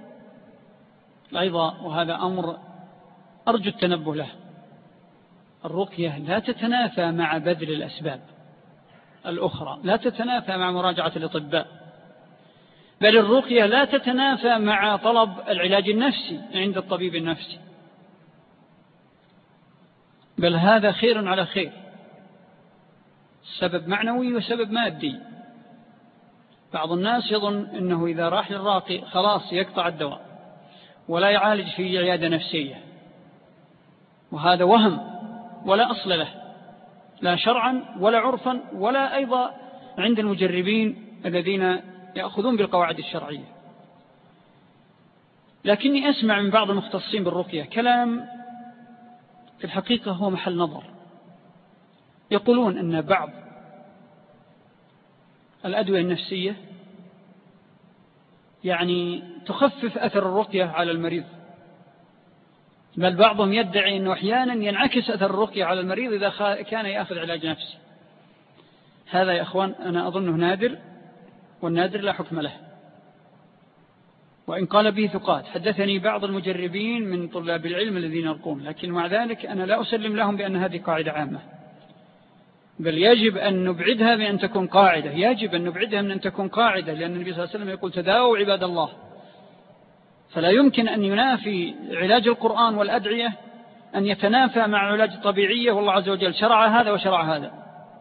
أيضا، وهذا أمر أرجو التنبه له، الرقية لا تتنافى مع بذل الأسباب الأخرى، لا تتنافى مع مراجعة الأطباء، بل الرقية لا تتنافى مع طلب العلاج النفسي عند الطبيب النفسي، بل هذا خير على خير، سبب معنوي وسبب مادي. بعض الناس يظن أنه إذا راح للراقي خلاص يقطع الدواء ولا يعالج في عيادة نفسية، وهذا وهم ولا أصل له، لا شرعا ولا عرفا ولا أيضا عند المجربين الذين يأخذون بالقواعد الشرعية. لكني أسمع من بعض المختصين بالرقية كلام في الحقيقة هو محل نظر. يقولون أن بعض الأدوية النفسية يعني تخفف أثر الرقية على المريض، بل بعضهم يدعي أنه أحيانا ينعكس أثر الرقية على المريض إذا كان يأخذ علاج نفسي. هذا يا أخوان أنا أظنه نادر، والنادر لا حكم له، وإن قال به ثقات. حدثني بعض المجربين من طلاب العلم الذين يرقون، لكن مع ذلك أنا لا أسلم لهم بأن هذه قاعدة عامة، بل يجب أن نبعدها بأن تكون قاعدة، يجب أن نبعدها من أن تكون قاعدة، لأن النبي صلى الله عليه وسلم يقول تداووا عباد الله. فلا يمكن أن ينافي علاج القرآن والأدعية أن يتنافى مع علاج الطبيعية، والله عز وجل شرع هذا وشرع هذا،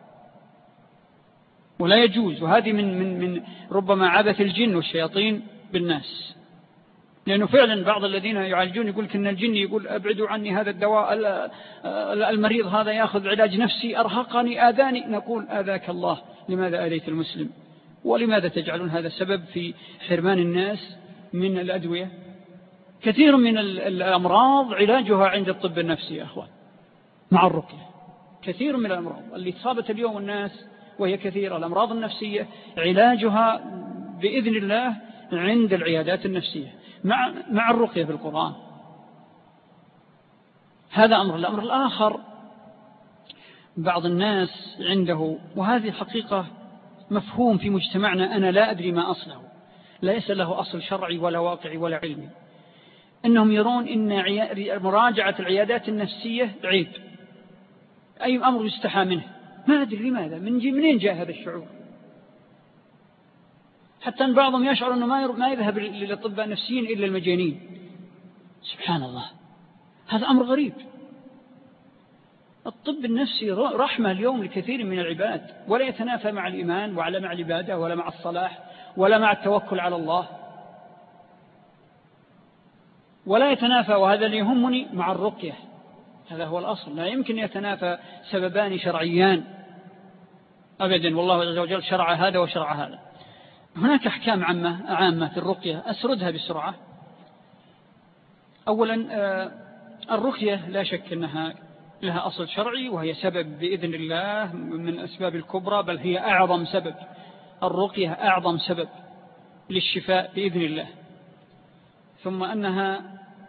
ولا يجوز. وهذه من, من, من ربما عبث الجن والشياطين بالناس، لأنه فعلا بعض الذين يعالجون يقول إن الجن يقول أبعدوا عني هذا الدواء، المريض هذا يأخذ علاج نفسي أرهقني آذاني. نقول آذاك الله، لماذا آذيت المسلم؟ ولماذا تجعلون هذا سبب في حرمان الناس من الأدوية؟ كثير من الأمراض علاجها عند الطب النفسي يا أخوان مع الرقية. كثير من الأمراض اللي تصابت اليوم الناس وهي كثيرة، الأمراض النفسية علاجها بإذن الله عند العيادات النفسية مع مع الرقية في القرآن. هذا أمر. الأمر الآخر، بعض الناس عنده، وهذه حقيقة مفهوم في مجتمعنا أنا لا أدري ما أصله، ليس له أصل شرعي ولا واقعي ولا علمي، أنهم يرون إن مراجعة العيادات النفسية عيب، أي أمر يستحى منه. ما أدري لماذا، من منين جاء هذا الشعور؟ حتى أن بعضهم يشعر أنه ما يذهب للأطباء النفسيين إلا المجانين. سبحان الله، هذا أمر غريب. الطب النفسي رحمة اليوم لكثير من العباد، ولا يتنافى مع الإيمان ولا مع العبادة ولا مع الصلاح ولا مع التوكل على الله، ولا يتنافى، وهذا اللي يهمني، مع الرقية. هذا هو الأصل. لا يمكن يتنافى سببان شرعيان أبدا، والله عز وجل شرع هذا وشرع هذا. هناك أحكام عامة عامة في الرقية أسردها بسرعة. أولا، الرقية لا شك أنها لها أصل شرعي، وهي سبب بإذن الله من أسباب الكبرى، بل هي أعظم سبب. الرقية أعظم سبب للشفاء بإذن الله. ثم أنها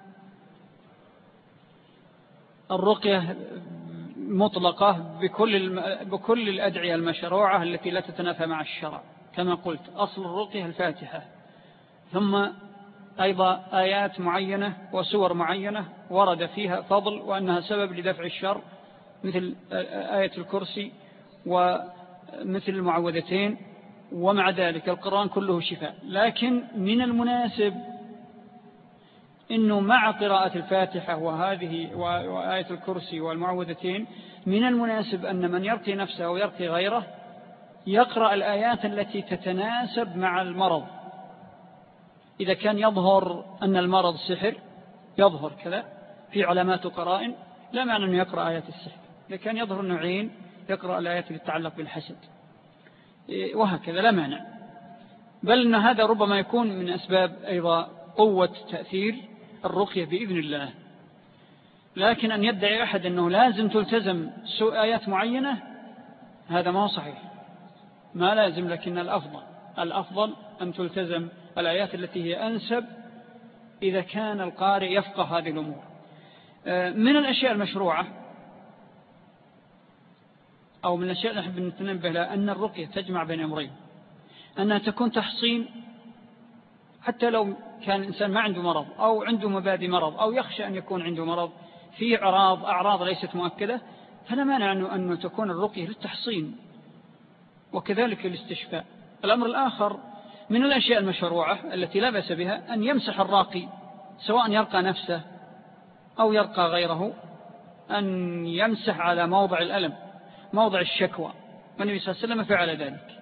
الرقية مطلقة بكل بكل الأدعية المشروعة التي لا تتنافى مع الشرع. كما قلت، أصل الرقية الفاتحة، ثم أيضا آيات معينة وسور معينة ورد فيها فضل وأنها سبب لدفع الشر، مثل آية الكرسي ومثل المعوذتين، ومع ذلك القرآن كله شفاء. لكن من المناسب إنه مع قراءة الفاتحة وهذه وآية الكرسي والمعوذتين، من المناسب أن من يرقي نفسه ويرقي غيره يقرأ الآيات التي تتناسب مع المرض. إذا كان يظهر أن المرض سحر، يظهر كذا في علامات وقرائن، لا معنى أنه يقرأ آيات السحر. إذا كان يظهر نوعين، يقرأ الآيات التي تتعلق بالحسد، وهكذا لا معنى. بل أن هذا ربما يكون من أسباب أيضا قوة تأثير الرقية بإذن الله. لكن أن يدعي أحد أنه لازم تلتزم آيات معينة، هذا ما هو صحيح. ما لازم، لكن الأفضل الأفضل أن تلتزم الآيات التي هي أنسب إذا كان القارئ يفقه هذه الأمور. من الأشياء المشروعة أو من الأشياء اللي نحب نتنبه لها أن الرقية تجمع بين أمرين: أنها تكون تحصين، حتى لو كان الإنسان ما عنده مرض أو عنده مبادئ مرض أو يخشى أن يكون عنده مرض في أعراض أعراض ليست مؤكدة، فلا مانع أنه, أنه تكون الرقية للتحصين وكذلك للاستشفاء. الأمر الآخر من الأشياء المشروعة التي لا بأس بها أن يمسح الراقي، سواء يرقى نفسه أو يرقى غيره، أن يمسح على موضع الألم، موضع الشكوى. والنبي صلى الله عليه وسلم فعل ذلك،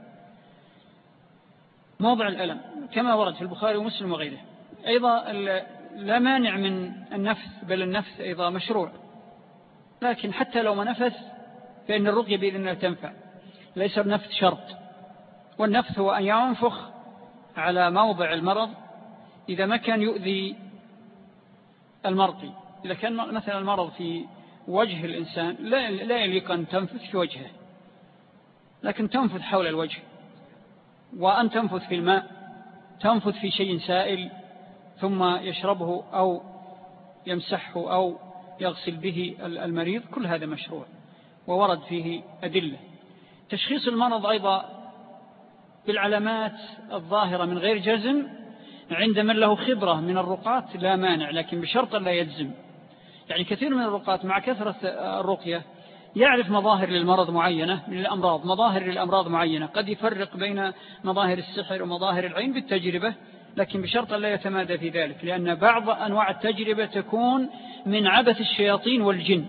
موضع الألم، كما ورد في البخاري ومسلم وغيره. أيضا لا مانع من النفث، بل النفث أيضا مشروع، لكن حتى لو ما نفث فإن الرقية بإذن الله تنفع، ليس النفث شرط. والنفث هو أن ينفخ على موضع المرض إذا ما كان يؤذي المرقي. إذا كان مثلا المرض في وجه الإنسان لا, لا يليق أن تنفث في وجهه، لكن تنفث حول الوجه، وأن تنفث في الماء تنفذ في شيء سائل ثم يشربه أو يمسحه أو يغسل به المريض، كل هذا مشروع وورد فيه أدلة. تشخيص المرض أيضا بالعلامات الظاهرة من غير جزم عند من له خبرة من الرقاة لا مانع، لكن بشرط لا يجزم. يعني كثير من الرقاة مع كثرة الرقية يعرف مظاهر للمرض معينة من الأمراض، مظاهر للأمراض معينة، قد يفرق بين مظاهر السحر ومظاهر العين بالتجربة، لكن بشرط لا يتمادى في ذلك، لأن بعض أنواع التجربة تكون من عبث الشياطين والجن.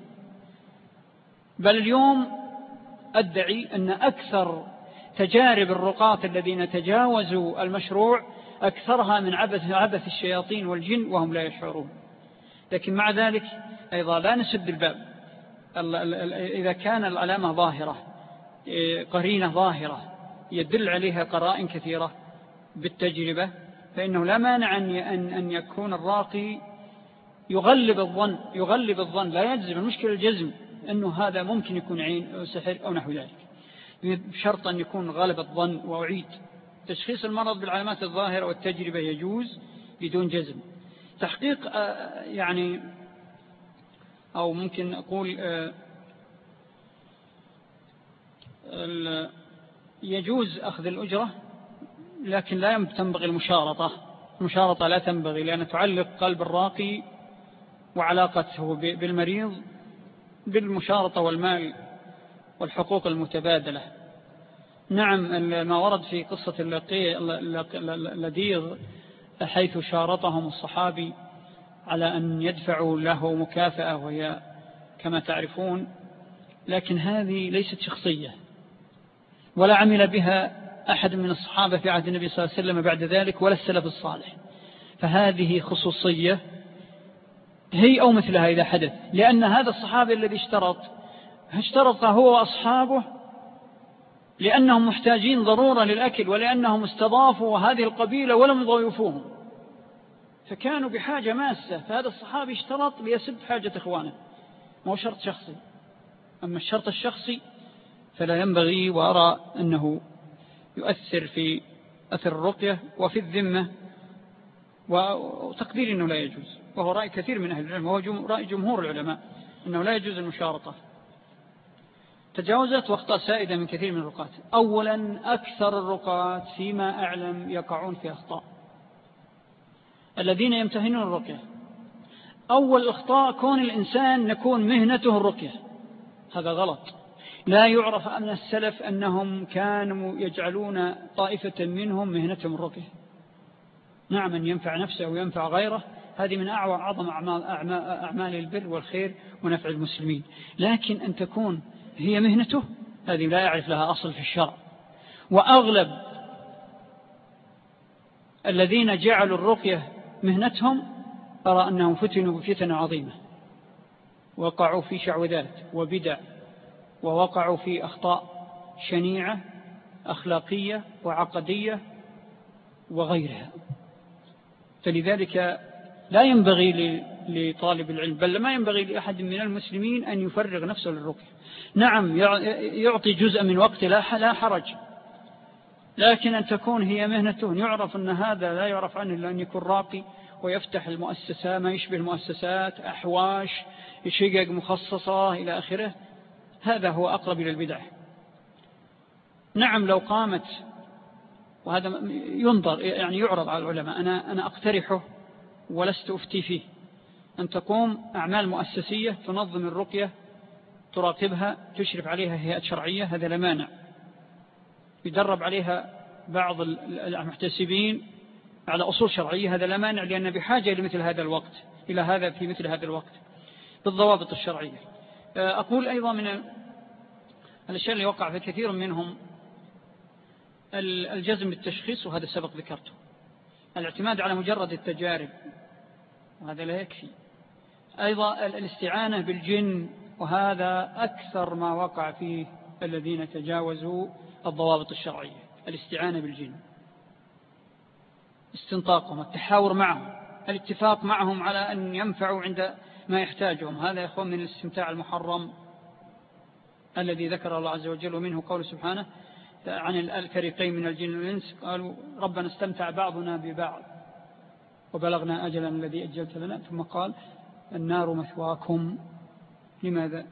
بل اليوم أدعي أن أكثر تجارب الرقاة الذين تجاوزوا المشروع أكثرها من عبث, عبث الشياطين والجن وهم لا يشعرون. لكن مع ذلك أيضا لا نسد الباب، إذا كان العلامة ظاهرة، قرينة ظاهرة يدل عليها قرائن كثيرة بالتجربة، فإنه لا مانع أن يكون الراقي يغلب الظن يغلب الظن لا يجزم. المشكلة الجزم أنه هذا ممكن يكون عين أو سحر أو نحو ذلك، بشرط أن يكون غالب الظن. وأعيد تشخيص المرض بالعلامات الظاهرة والتجربة يجوز بدون جزم. تحقيق يعني أو ممكن أقول يجوز أخذ الأجرة، لكن لا تنبغي المشارطة. المشارطة لا تنبغي، لأن تعلق قلب الراقي وعلاقته بالمريض بالمشارطة والمال والحقوق المتبادلة. نعم، ما ورد في قصة اللذيذ حيث شارطهم الصحابي على أن يدفعوا له مكافأة وهي كما تعرفون، لكن هذه ليست شخصية ولا عمل بها أحد من الصحابة في عهد النبي صلى الله عليه وسلم بعد ذلك ولا السلف الصالح، فهذه خصوصية هي أو مثلها إذا حدث. لأن هذا الصحابي الذي اشترط اشترط هو وأصحابه لأنهم محتاجين ضرورة للأكل، ولأنهم استضافوا هذه القبيلة ولم يضيفوهم، فكانوا بحاجة ماسة. فهذا الصحابي اشترط ليسد حاجة إخوانه، ما هو شرط شخصي. أما الشرط الشخصي فلا ينبغي، وأرى أنه يؤثر في أثر الرقية وفي الذمة، وتقدير أنه لا يجوز، وهو رأي كثير من أهل العلم، وهو رأي جمهور العلماء أنه لا يجوز المشارطة. تجاوزت وأخطاء سائدة من كثير من الرقاة. أولا، أكثر الرقاة فيما أعلم يقعون في أخطاء الذين يمتهنون الرقية. أول أخطاء كون الإنسان نكون مهنته الرقية، هذا غلط. لا يعرف أن السلف أنهم كانوا يجعلون طائفة منهم مهنتهم الرقية. نعم، أن ينفع نفسه وينفع غيره، هذه من أعظم أعمال, أعمال البر والخير ونفع المسلمين، لكن أن تكون هي مهنته هذه لا يعرف لها أصل في الشرع. وأغلب الذين جعلوا الرقية مهنتهم أرى أنهم فتنوا بفتنة عظيمة، وقعوا في شعوذات وبدع، ووقعوا في أخطاء شنيعة أخلاقية وعقدية وغيرها. فلذلك لا ينبغي لطالب العلم، بل ما ينبغي لأحد من المسلمين أن يفرغ نفسه للرقية. نعم، يعطي جزء من وقت لا حرج، لكن أن تكون هي مهنته، يعرف أن هذا لا يعرف عنه إلا أن يكون راقي ويفتح المؤسسة ما يشبه المؤسسات، أحواش، شقق مخصصة إلى آخره، هذا هو أقرب إلى البدع. نعم، لو قامت، وهذا ينظر يعني يعرض على العلماء، أنا, أنا أقترحه ولست أفتي فيه، أن تقوم أعمال مؤسسية تنظم الرقية، تراقبها، تشرف عليها هيئات شرعية، هذا لا مانع. يدرب عليها بعض المحتسبين على أصول شرعية، هذا لا مانع، لأن بحاجة إلى مثل هذا الوقت إلى هذا في مثل هذا الوقت بالضوابط الشرعية. أقول أيضا من الأشياء اللي وقع في كثير منهم الجزم بالتشخيص، وهذا سبق ذكرته. الاعتماد على مجرد التجارب، وهذا لا يكفي. أيضا الاستعانة بالجن، وهذا أكثر ما وقع فيه الذين تجاوزوا الضوابط الشرعية. الاستعانة بالجن، استنطاقهم، التحاور معهم، الاتفاق معهم على أن ينفعوا عند ما يحتاجهم، هذا يا أخوان من الاستمتاع المحرم الذي ذكر الله عز وجل، ومنه قول سبحانه عن الفريقين من الجن والإنس قالوا ربنا استمتع بعضنا ببعض وبلغنا أجلا الذي أجلت لنا، ثم قال النار مثواكم. لماذا؟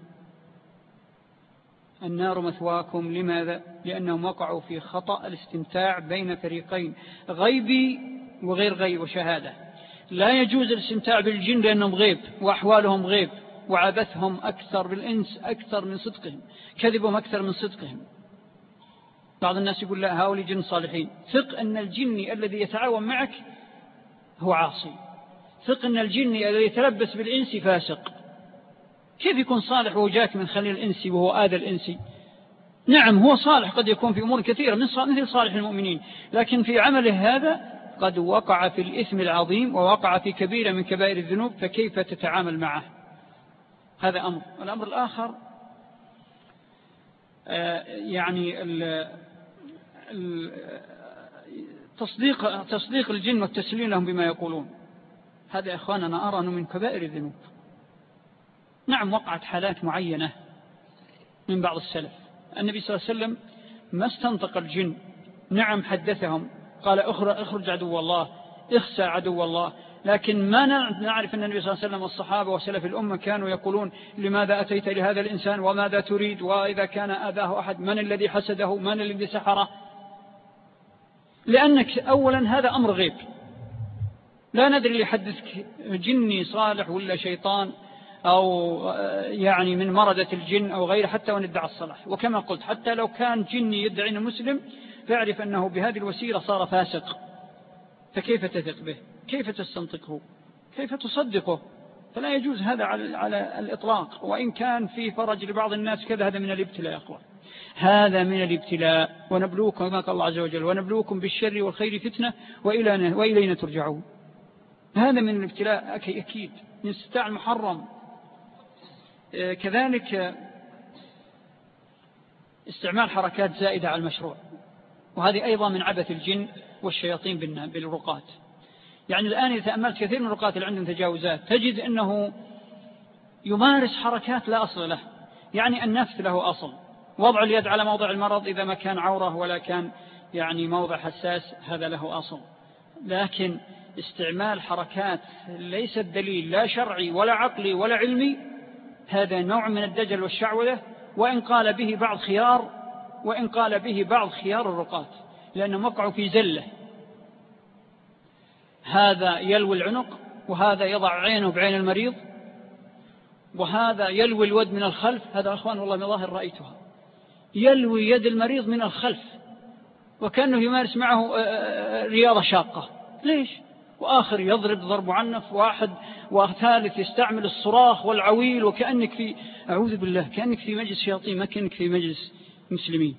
النار مثواكم لماذا؟ لأنهم وقعوا في خطأ الاستمتاع بين فريقين، غيبي وغير غيب وشهادة. لا يجوز الاستمتاع بالجن لأنهم غيب وأحوالهم غيب، وعبثهم أكثر بالإنس أكثر من صدقهم، كذبهم أكثر من صدقهم. بعض الناس يقول لا هؤلاء جن صالحين. ثق أن الجني الذي يتعاون معك هو عاصي، ثق أن الجني الذي يتلبس بالإنس فاسق. كيف يكون صالح وهو جاك من خليل الإنسي وهو آذى الإنسي؟ نعم هو صالح قد يكون في أمور كثيرة مثل صالح المؤمنين، لكن في عمله هذا قد وقع في الإثم العظيم ووقع في كبيرة من كبائر الذنوب، فكيف تتعامل معه؟ هذا أمر. الأمر الآخر يعني تصديق تصديق الجن والتسليم لهم بما يقولون. هذا يا أخوان أنا أرى أنه من كبائر الذنوب. نعم وقعت حالات معينة من بعض السلف، النبي صلى الله عليه وسلم ما استنطق الجن، نعم حدثهم قال اخرج عدو الله، اخسى عدو الله، لكن ما نعرف أن النبي صلى الله عليه وسلم والصحابة وسلف الأمة كانوا يقولون لماذا أتيت لهذا الإنسان وماذا تريد، وإذا كان آذاه أحد من الذي حسده، من الذي سحره. لأنك أولا هذا أمر غيب، لا ندري يحدثك جني صالح ولا شيطان أو يعني من مردة الجن أو غيره، حتى وان ادعى الصلاح. وكما قلت حتى لو كان جني يدعي أنه مسلم فاعرف أنه بهذه الوسيلة صار فاسق، فكيف تثق به؟ كيف تستنطقه؟ كيف تصدقه؟ فلا يجوز هذا على الإطلاق. وإن كان في فرج لبعض الناس كذا، هذا من الابتلاء يا أخوان، هذا من الابتلاء. ونبلوكم كما قال الله عز وجل ونبلوكم بالشر والخير فتنة وإلينا, وإلينا ترجعون. هذا من الابتلاء أكيد، من استطاع المحرم. كذلك استعمال حركات زائدة على المشروع، وهذه أيضا من عبث الجن والشياطين بالرقات. يعني الآن إذا تأملت كثير من الرقات اللي عندهم تجاوزات تجد أنه يمارس حركات لا أصل له. يعني النفث له أصل، وضع اليد على موضع المرض إذا ما كان عورة ولا كان يعني موضع حساس هذا له أصل، لكن استعمال حركات ليس الدليل لا شرعي ولا عقلي ولا علمي، هذا نوع من الدجل والشعوذة. وإن قال به بعض خيار وإن قال به بعض خيار الرقات، لأنهم وقعوا في زلة. هذا يلوي العنق، وهذا يضع عينه بعين المريض، وهذا يلوي الود من الخلف. هذا أخوان والله من ظاهر رأيتها، يلوي يد المريض من الخلف وكأنه يمارس معه رياضة شاقة. ليش؟ وآخر يضرب ضرب عنف واحد، وثالث يستعمل الصراخ والعويل، وكأنك في أعوذ بالله كأنك في مجلس شياطين ما كأنك في مجلس مسلمين.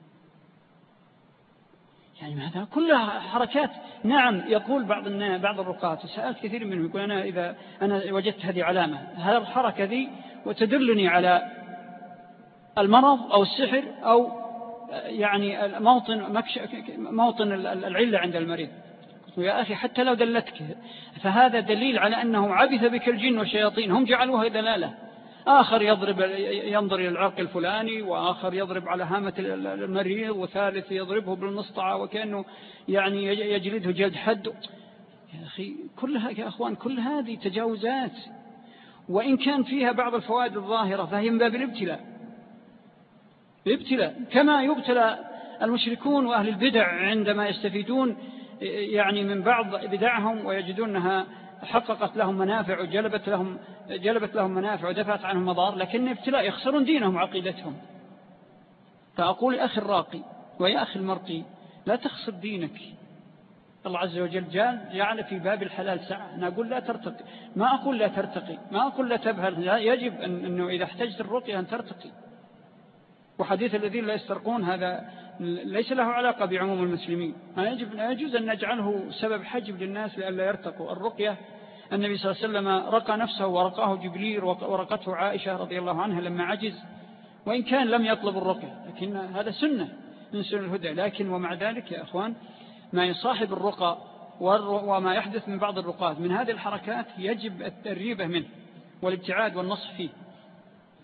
يعني هذا كلها حركات. نعم يقول بعض الناس بعض الرقاة، سألت كثير منهم يقول أنا إذا أنا وجدت هذه علامة، هذه الحركة ذي وتدلني على المرض أو السحر أو يعني موطن موطن العلة عند المريض. يا أخي حتى لو دلتك فهذا دليل على أنه عبث بك الجن والشياطين، هم جعلوها دلالة. آخر يضرب ينظر إلى العرق الفلاني، وآخر يضرب على هامة المريض، وثالث يضربه بالمسطعة وكأنه يعني يجلده جلد حد. يا أخي كلها يا أخوان كل هذه تجاوزات، وإن كان فيها بعض الفوائد الظاهرة فهي من باب الابتلاء. الابتلاء كما يبتلى المشركون وأهل البدع عندما يستفيدون يعني من بعض بدعهم ويجدونها حققت لهم منافع وجلبت لهم جلبت لهم منافع ودفعت عنهم مضار، لكن ابتلاء يخسرون دينهم وعقيدتهم. فأقول يا أخي الراقي ويا أخي المرقي لا تخسر دينك. الله عز وجل جعل في باب الحلال سعة. أنا أقول لا ترتقي، ما أقول لا ترتقي، ما أقول لا تبهل، يجب أن أنه إذا احتجت الرقية أن ترتقي. وحديث الذين لا يسترقون هذا ليس له علاقة بعموم المسلمين، ما يجب لا يجوز أن نجعله سبب حجب للناس لألا يرتقوا. الرقية النبي صلى الله عليه وسلم رقى نفسه ورقاه جبريل ورقته عائشة رضي الله عنها لما عجز، وإن كان لم يطلب الرقية، لكن هذا سنة من سنة الهدى. لكن ومع ذلك يا أخوان ما يصاحب الرقى وما يحدث من بعض الرقاة من هذه الحركات يجب التريبة منه والابتعاد والنصح فيه.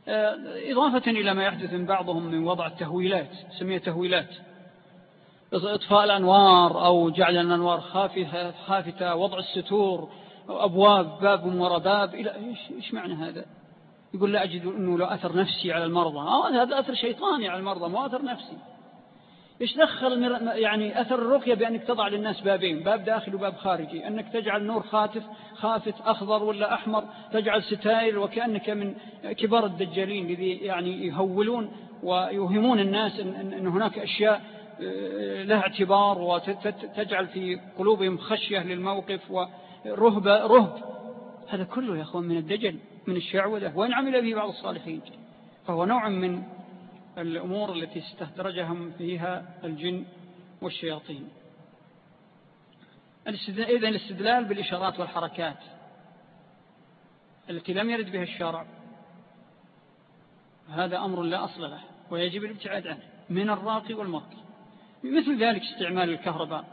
إضافة إلى ما يحدث من بعضهم من وضع التهويلات، سميها تهويلات، إطفاء الأنوار أو جعل الأنوار خافتة, خافتة وضع الستور أبواب باب وراء باب، إلى إيش معنى هذا؟ يقول لا أجد أنه له أثر نفسي على المرضى. آه هذا أثر شيطاني على المرضى، مو أثر نفسي. إيش دخل يعني أثر الرقية بأنك تضع للناس بابين، باب داخلي وباب خارجي، أنك تجعل نور خاتف خافت أخضر ولا أحمر، تجعل ستائر، وكأنك من كبار الدجالين الذي يعني يهولون ويوهمون الناس أن, أن هناك أشياء لها اعتبار، وتجعل في قلوبهم خشية للموقف ورهبة رهب. هذا كله يا أخوان من الدجل، من الشعوذة، وإن عمل به بعض الصالحين، فهو نوع من الأمور التي استدرجهم فيها الجن والشياطين. إذن الاستدلال بالإشارات والحركات التي لم يرد بها الشرع هذا أمر لا أصل له، ويجب الابتعاد عنه من الراقي والمرقي. مثل ذلك استعمال الكهرباء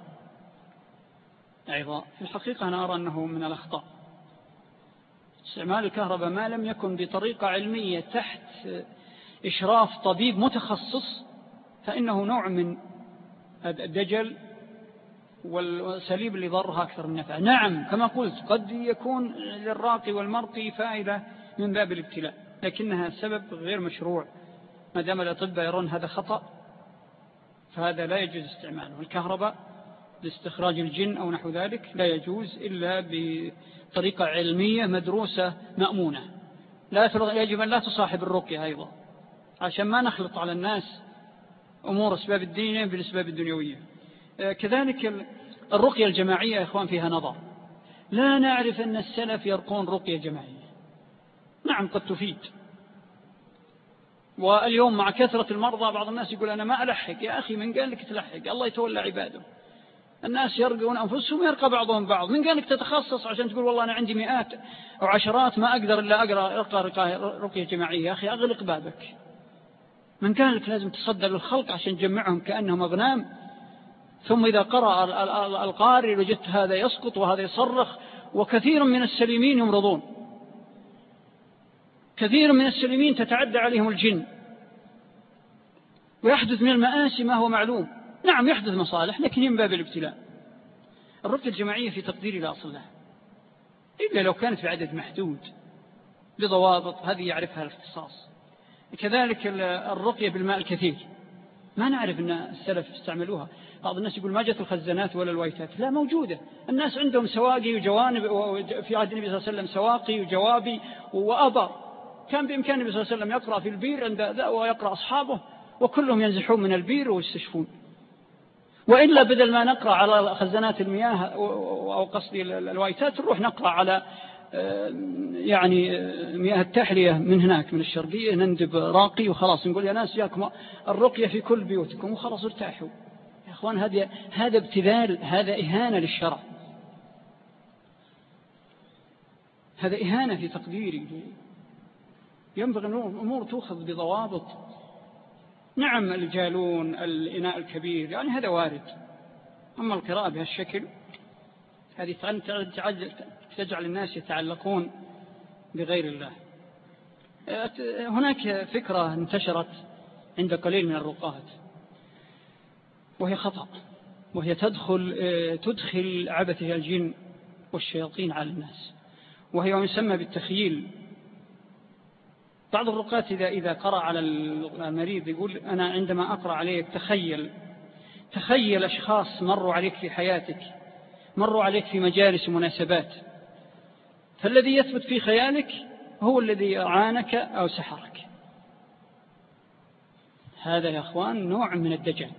أيضا في الحقيقة أنا أرى أنه من الأخطاء. استعمال الكهرباء ما لم يكن بطريقة علمية تحت إشراف طبيب متخصص فإنه نوع من الدجل والسليب اللي ضرها أكثر من نفع. نعم كما قلت قد يكون للراقي والمرقي فائدة من باب الابتلاء، لكنها سبب غير مشروع. ما دام الأطباء يرون هذا خطأ فهذا لا يجوز استعماله. الكهرباء لاستخراج الجن أو نحو ذلك لا يجوز إلا بطريقة علمية مدروسة مأمونة. لا يجب أن لا تصاحب الرقية أيضا، عشان ما نخلط على الناس أمور أسباب الدينية بالأسباب الدنيوية. كذلك الرقية الجماعية يا إخوان فيها نظر. لا نعرف أن السلف يرقون رقية جماعية. نعم قد تفيد، واليوم مع كثرة المرضى بعض الناس يقول أنا ما ألحق. يا أخي من قال لك تلحق؟ الله يتولى عباده. الناس يرقون أنفسهم يرقى بعضهم بعض. من قال لك تتخصص عشان تقول والله أنا عندي مئات أو عشرات ما أقدر إلا أقرأ أرقى رقية جماعية؟ يا أخي أغلق بابك. من قال لك لازم تصدر للخلق عشان تجمعهم كأنهم أغنام، ثم إذا قرأ القارئ وجدت هذا يسقط وهذا يصرخ، وكثير من السليمين يمرضون، كثير من السليمين تتعدى عليهم الجن، ويحدث من المآسي ما هو معلوم. نعم يحدث مصالح لكن من باب الابتلاء. الرقية الجماعية في تقديري لا أصل لها إلا لو كانت بعدد محدود بضوابط هذه يعرفها الاختصاص. كذلك الرقية بالماء الكثير ما نعرف أن السلف استعملوها. بعض الناس يقول ما جت الخزانات ولا الويتات. لا، موجودة. الناس عندهم سواقي وجوانب، في عهد النبي صلى الله عليه وسلم سواقي وجوابي وأبر. كان بإمكان النبي صلى الله عليه وسلم يقرأ في البير عند ذا ويقرأ أصحابه وكلهم ينزحون من البير ويستشفون. وإلا بدل ما نقرأ على خزانات المياه أو قصدي الويتات نروح نقرأ على يعني مياه التحلية من هناك من الشرقية، نندب راقي وخلاص نقول يا ناس ياكم الرقية في كل بيوتكم وخلاص ارتاحوا. يا أخوان هذا هذا ابتذال، هذا إهانة للشرع، هذا إهانة في تقديري. ينبغي الأمور تأخذ بضوابط. نعم الجالون الإناء الكبير يعني هذا وارد، أما القراءة بهالشكل هذه تجعل الناس يتعلقون بغير الله. هناك فكرة انتشرت عند قليل من الرقاة وهي خطأ، وهي تدخل تدخل عبثها الجن والشياطين على الناس، وهي يسمى بالتخييل. بعض الرقاة إذا إذا قرأ على المريض يقول أنا عندما أقرأ عليك تخيل تخيل أشخاص مروا عليك في حياتك، مروا عليك في مجالس ومناسبات، فالذي يثبت في خيالك هو الذي أعانك أو سحرك. هذا يا أخوان نوع من الدجال.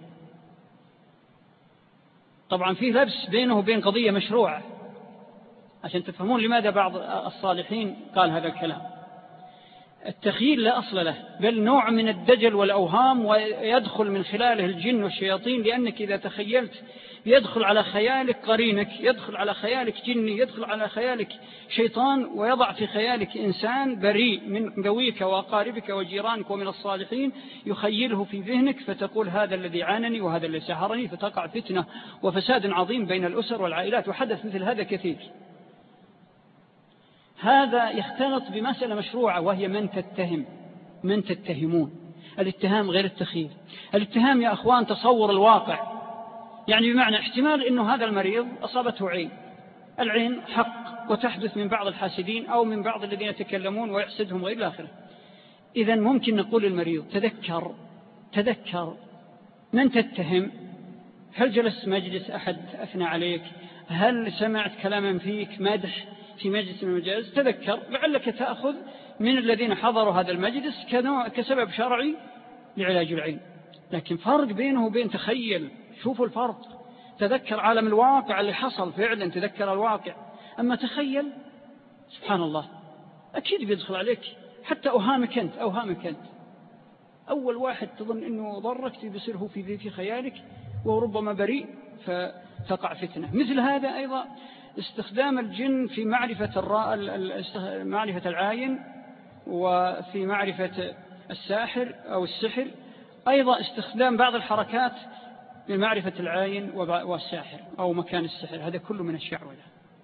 طبعا فيه لبس بينه وبين قضية مشروعة عشان تفهمون لماذا بعض الصالحين قال هذا الكلام. التخيل لا أصل له، بل نوع من الدجل والأوهام، ويدخل من خلاله الجن والشياطين، لأنك إذا تخيلت يدخل على خيالك قرينك، يدخل على خيالك جني، يدخل على خيالك شيطان، ويضع في خيالك إنسان بريء من ذويك وأقاربك وجيرانك ومن الصالحين، يخيله في ذهنك فتقول هذا الذي عانني وهذا الذي سحرني، فتقع فتنة وفساد عظيم بين الأسر والعائلات، وحدث مثل هذا كثير. هذا يختلط بمسألة مشروعة وهي من تتهم. من تتهمون. الاتهام غير التخيل. الاتهام يا أخوان تصور الواقع، يعني بمعنى احتمال أنه هذا المريض أصابته عين، العين حق وتحدث من بعض الحاسدين أو من بعض الذين يتكلمون ويحسدهم غير الآخرة. إذن ممكن نقول للمريض تذكر تذكر من تتهم، هل جلست مجلس أحد أثنى عليك، هل سمعت كلاما فيك مدح في مجلس من المجالس، تذكر لعلك تأخذ من الذين حضروا هذا المجلس كسبب شرعي لعلاج العين. لكن فرق بينه وبين تخيل، شوفوا الفرق. تذكر عالم الواقع اللي حصل فعلا، تذكر الواقع. أما تخيل سبحان الله أكيد بيدخل عليك حتى أوهامك أنت أوهامك أنت أول واحد تظن أنه ضرك بيصير هو في في خيالك وربما بريء فتقع فتنة. مثل هذا أيضا استخدام الجن في معرفة الراء معرفة العاين وفي معرفة الساحر أو السحر، أيضا استخدام بعض الحركات لمعرفة العاين والساحر أو مكان السحر، هذا كله من الشعوذة.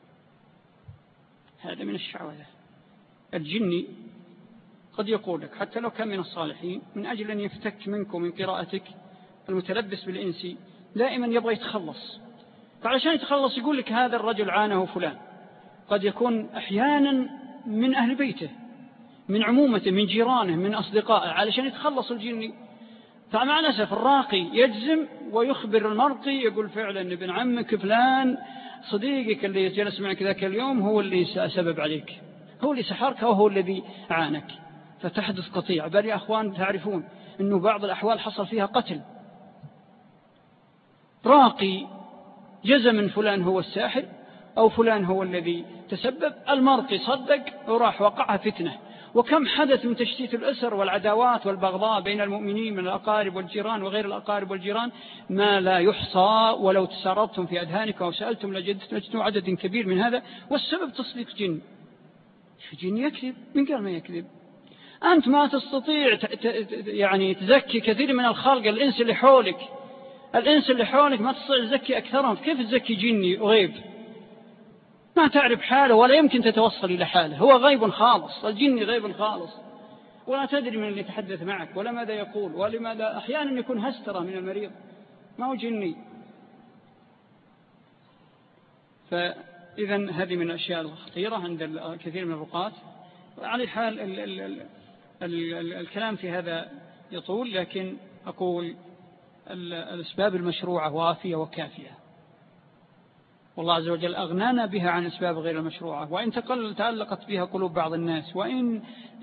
هذا من الشعوذة. الجني قد يقول لك حتى لو كان من الصالحين من أجل أن يفتك منكم من قراءتك، المتلبس بالإنسي دائما يبغى يتخلص، فعشان يتخلص يقول لك هذا الرجل عانه فلان، قد يكون أحيانا من أهل بيته، من عمومته، من جيرانه، من أصدقائه، علشان يتخلص الجني. فمع الأسف الراقي يجزم ويخبر المرقي، يقول فعلا ابن عمك فلان صديقك اللي جلس معك ذاك اليوم هو اللي سبب عليك، هو اللي سحرك وهو الذي عانك، فتحدث قطيع. بل يا أخوان تعرفون أنه بعض الأحوال حصل فيها قتل، راقي جزم من فلان هو الساحر أو فلان هو الذي تسبب، المرقي صدق وراح وقعها فتنة. وكم حدث من تشتيت الأسر والعداوات والبغضاء بين المؤمنين من الأقارب والجيران وغير الأقارب والجيران ما لا يحصى، ولو تساربتم في أذهانكم وسألتم لجدتم عدد كبير من هذا. والسبب تصديق جن. جن يكذب، من قال ما يكذب؟ أنت ما تستطيع يعني تزكي كثير من الخلق، الإنس اللي حولك الإنس اللي حولك ما تستطيع تزكي أكثرهم، كيف تزكي جني غيب ما تعرف حاله ولا يمكن تتوصل إلى حاله؟ هو غيب خالص، الجن غيب خالص، ولا تدري من اللي يتحدث معك ولا ماذا يقول ولماذا. أحيانا يكون هسترة من المريض ما هو جني. فإذا هذه من الأشياء الخطيرة عند كثير من الرقاة. على الحال ال ال ال ال ال الكلام في هذا يطول، لكن أقول الأسباب المشروعة وافية وكافية، والله عز وجل أغنانا بها عن أسباب غير المشروعة، وإن تقل تعلقت بها قلوب بعض الناس، وإن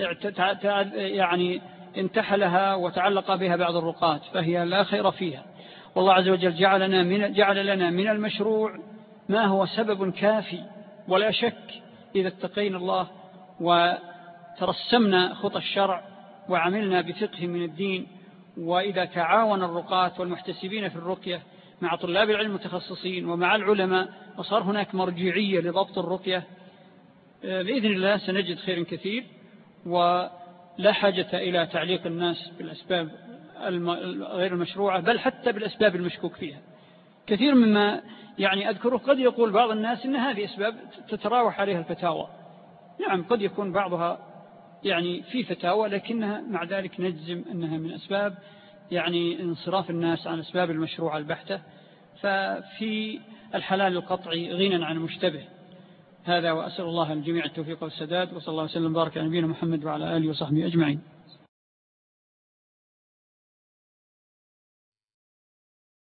يعني انتحلها وتعلق بها بعض الرقاة فهي لا خير فيها. والله عز وجل جعلنا من جعل لنا من المشروع ما هو سبب كافي، ولا شك إذا اتقينا الله وترسمنا خطى الشرع وعملنا بفقه من الدين، وإذا تعاون الرقاة والمحتسبين في الرقية مع طلاب العلم المتخصصين ومع العلماء وصار هناك مرجعية لضبط الرقية، بإذن الله سنجد خير كثير، ولا حاجة إلى تعليق الناس بالأسباب غير المشروعة، بل حتى بالأسباب المشكوك فيها. كثير مما يعني أذكره قد يقول بعض الناس إن هذه أسباب تتراوح عليها الفتاوى. نعم قد يكون بعضها يعني في فتاوى، لكنها مع ذلك نجزم أنها من أسباب يعني انصراف الناس عن أسباب المشروع البحتة. ففي الحلال القطعي غنى عن المشتبه. هذا وأسأل الله الجميع التوفيق والسداد، وصلى الله وسلم وبارك على نبينا محمد وعلى آله وصحبه أجمعين.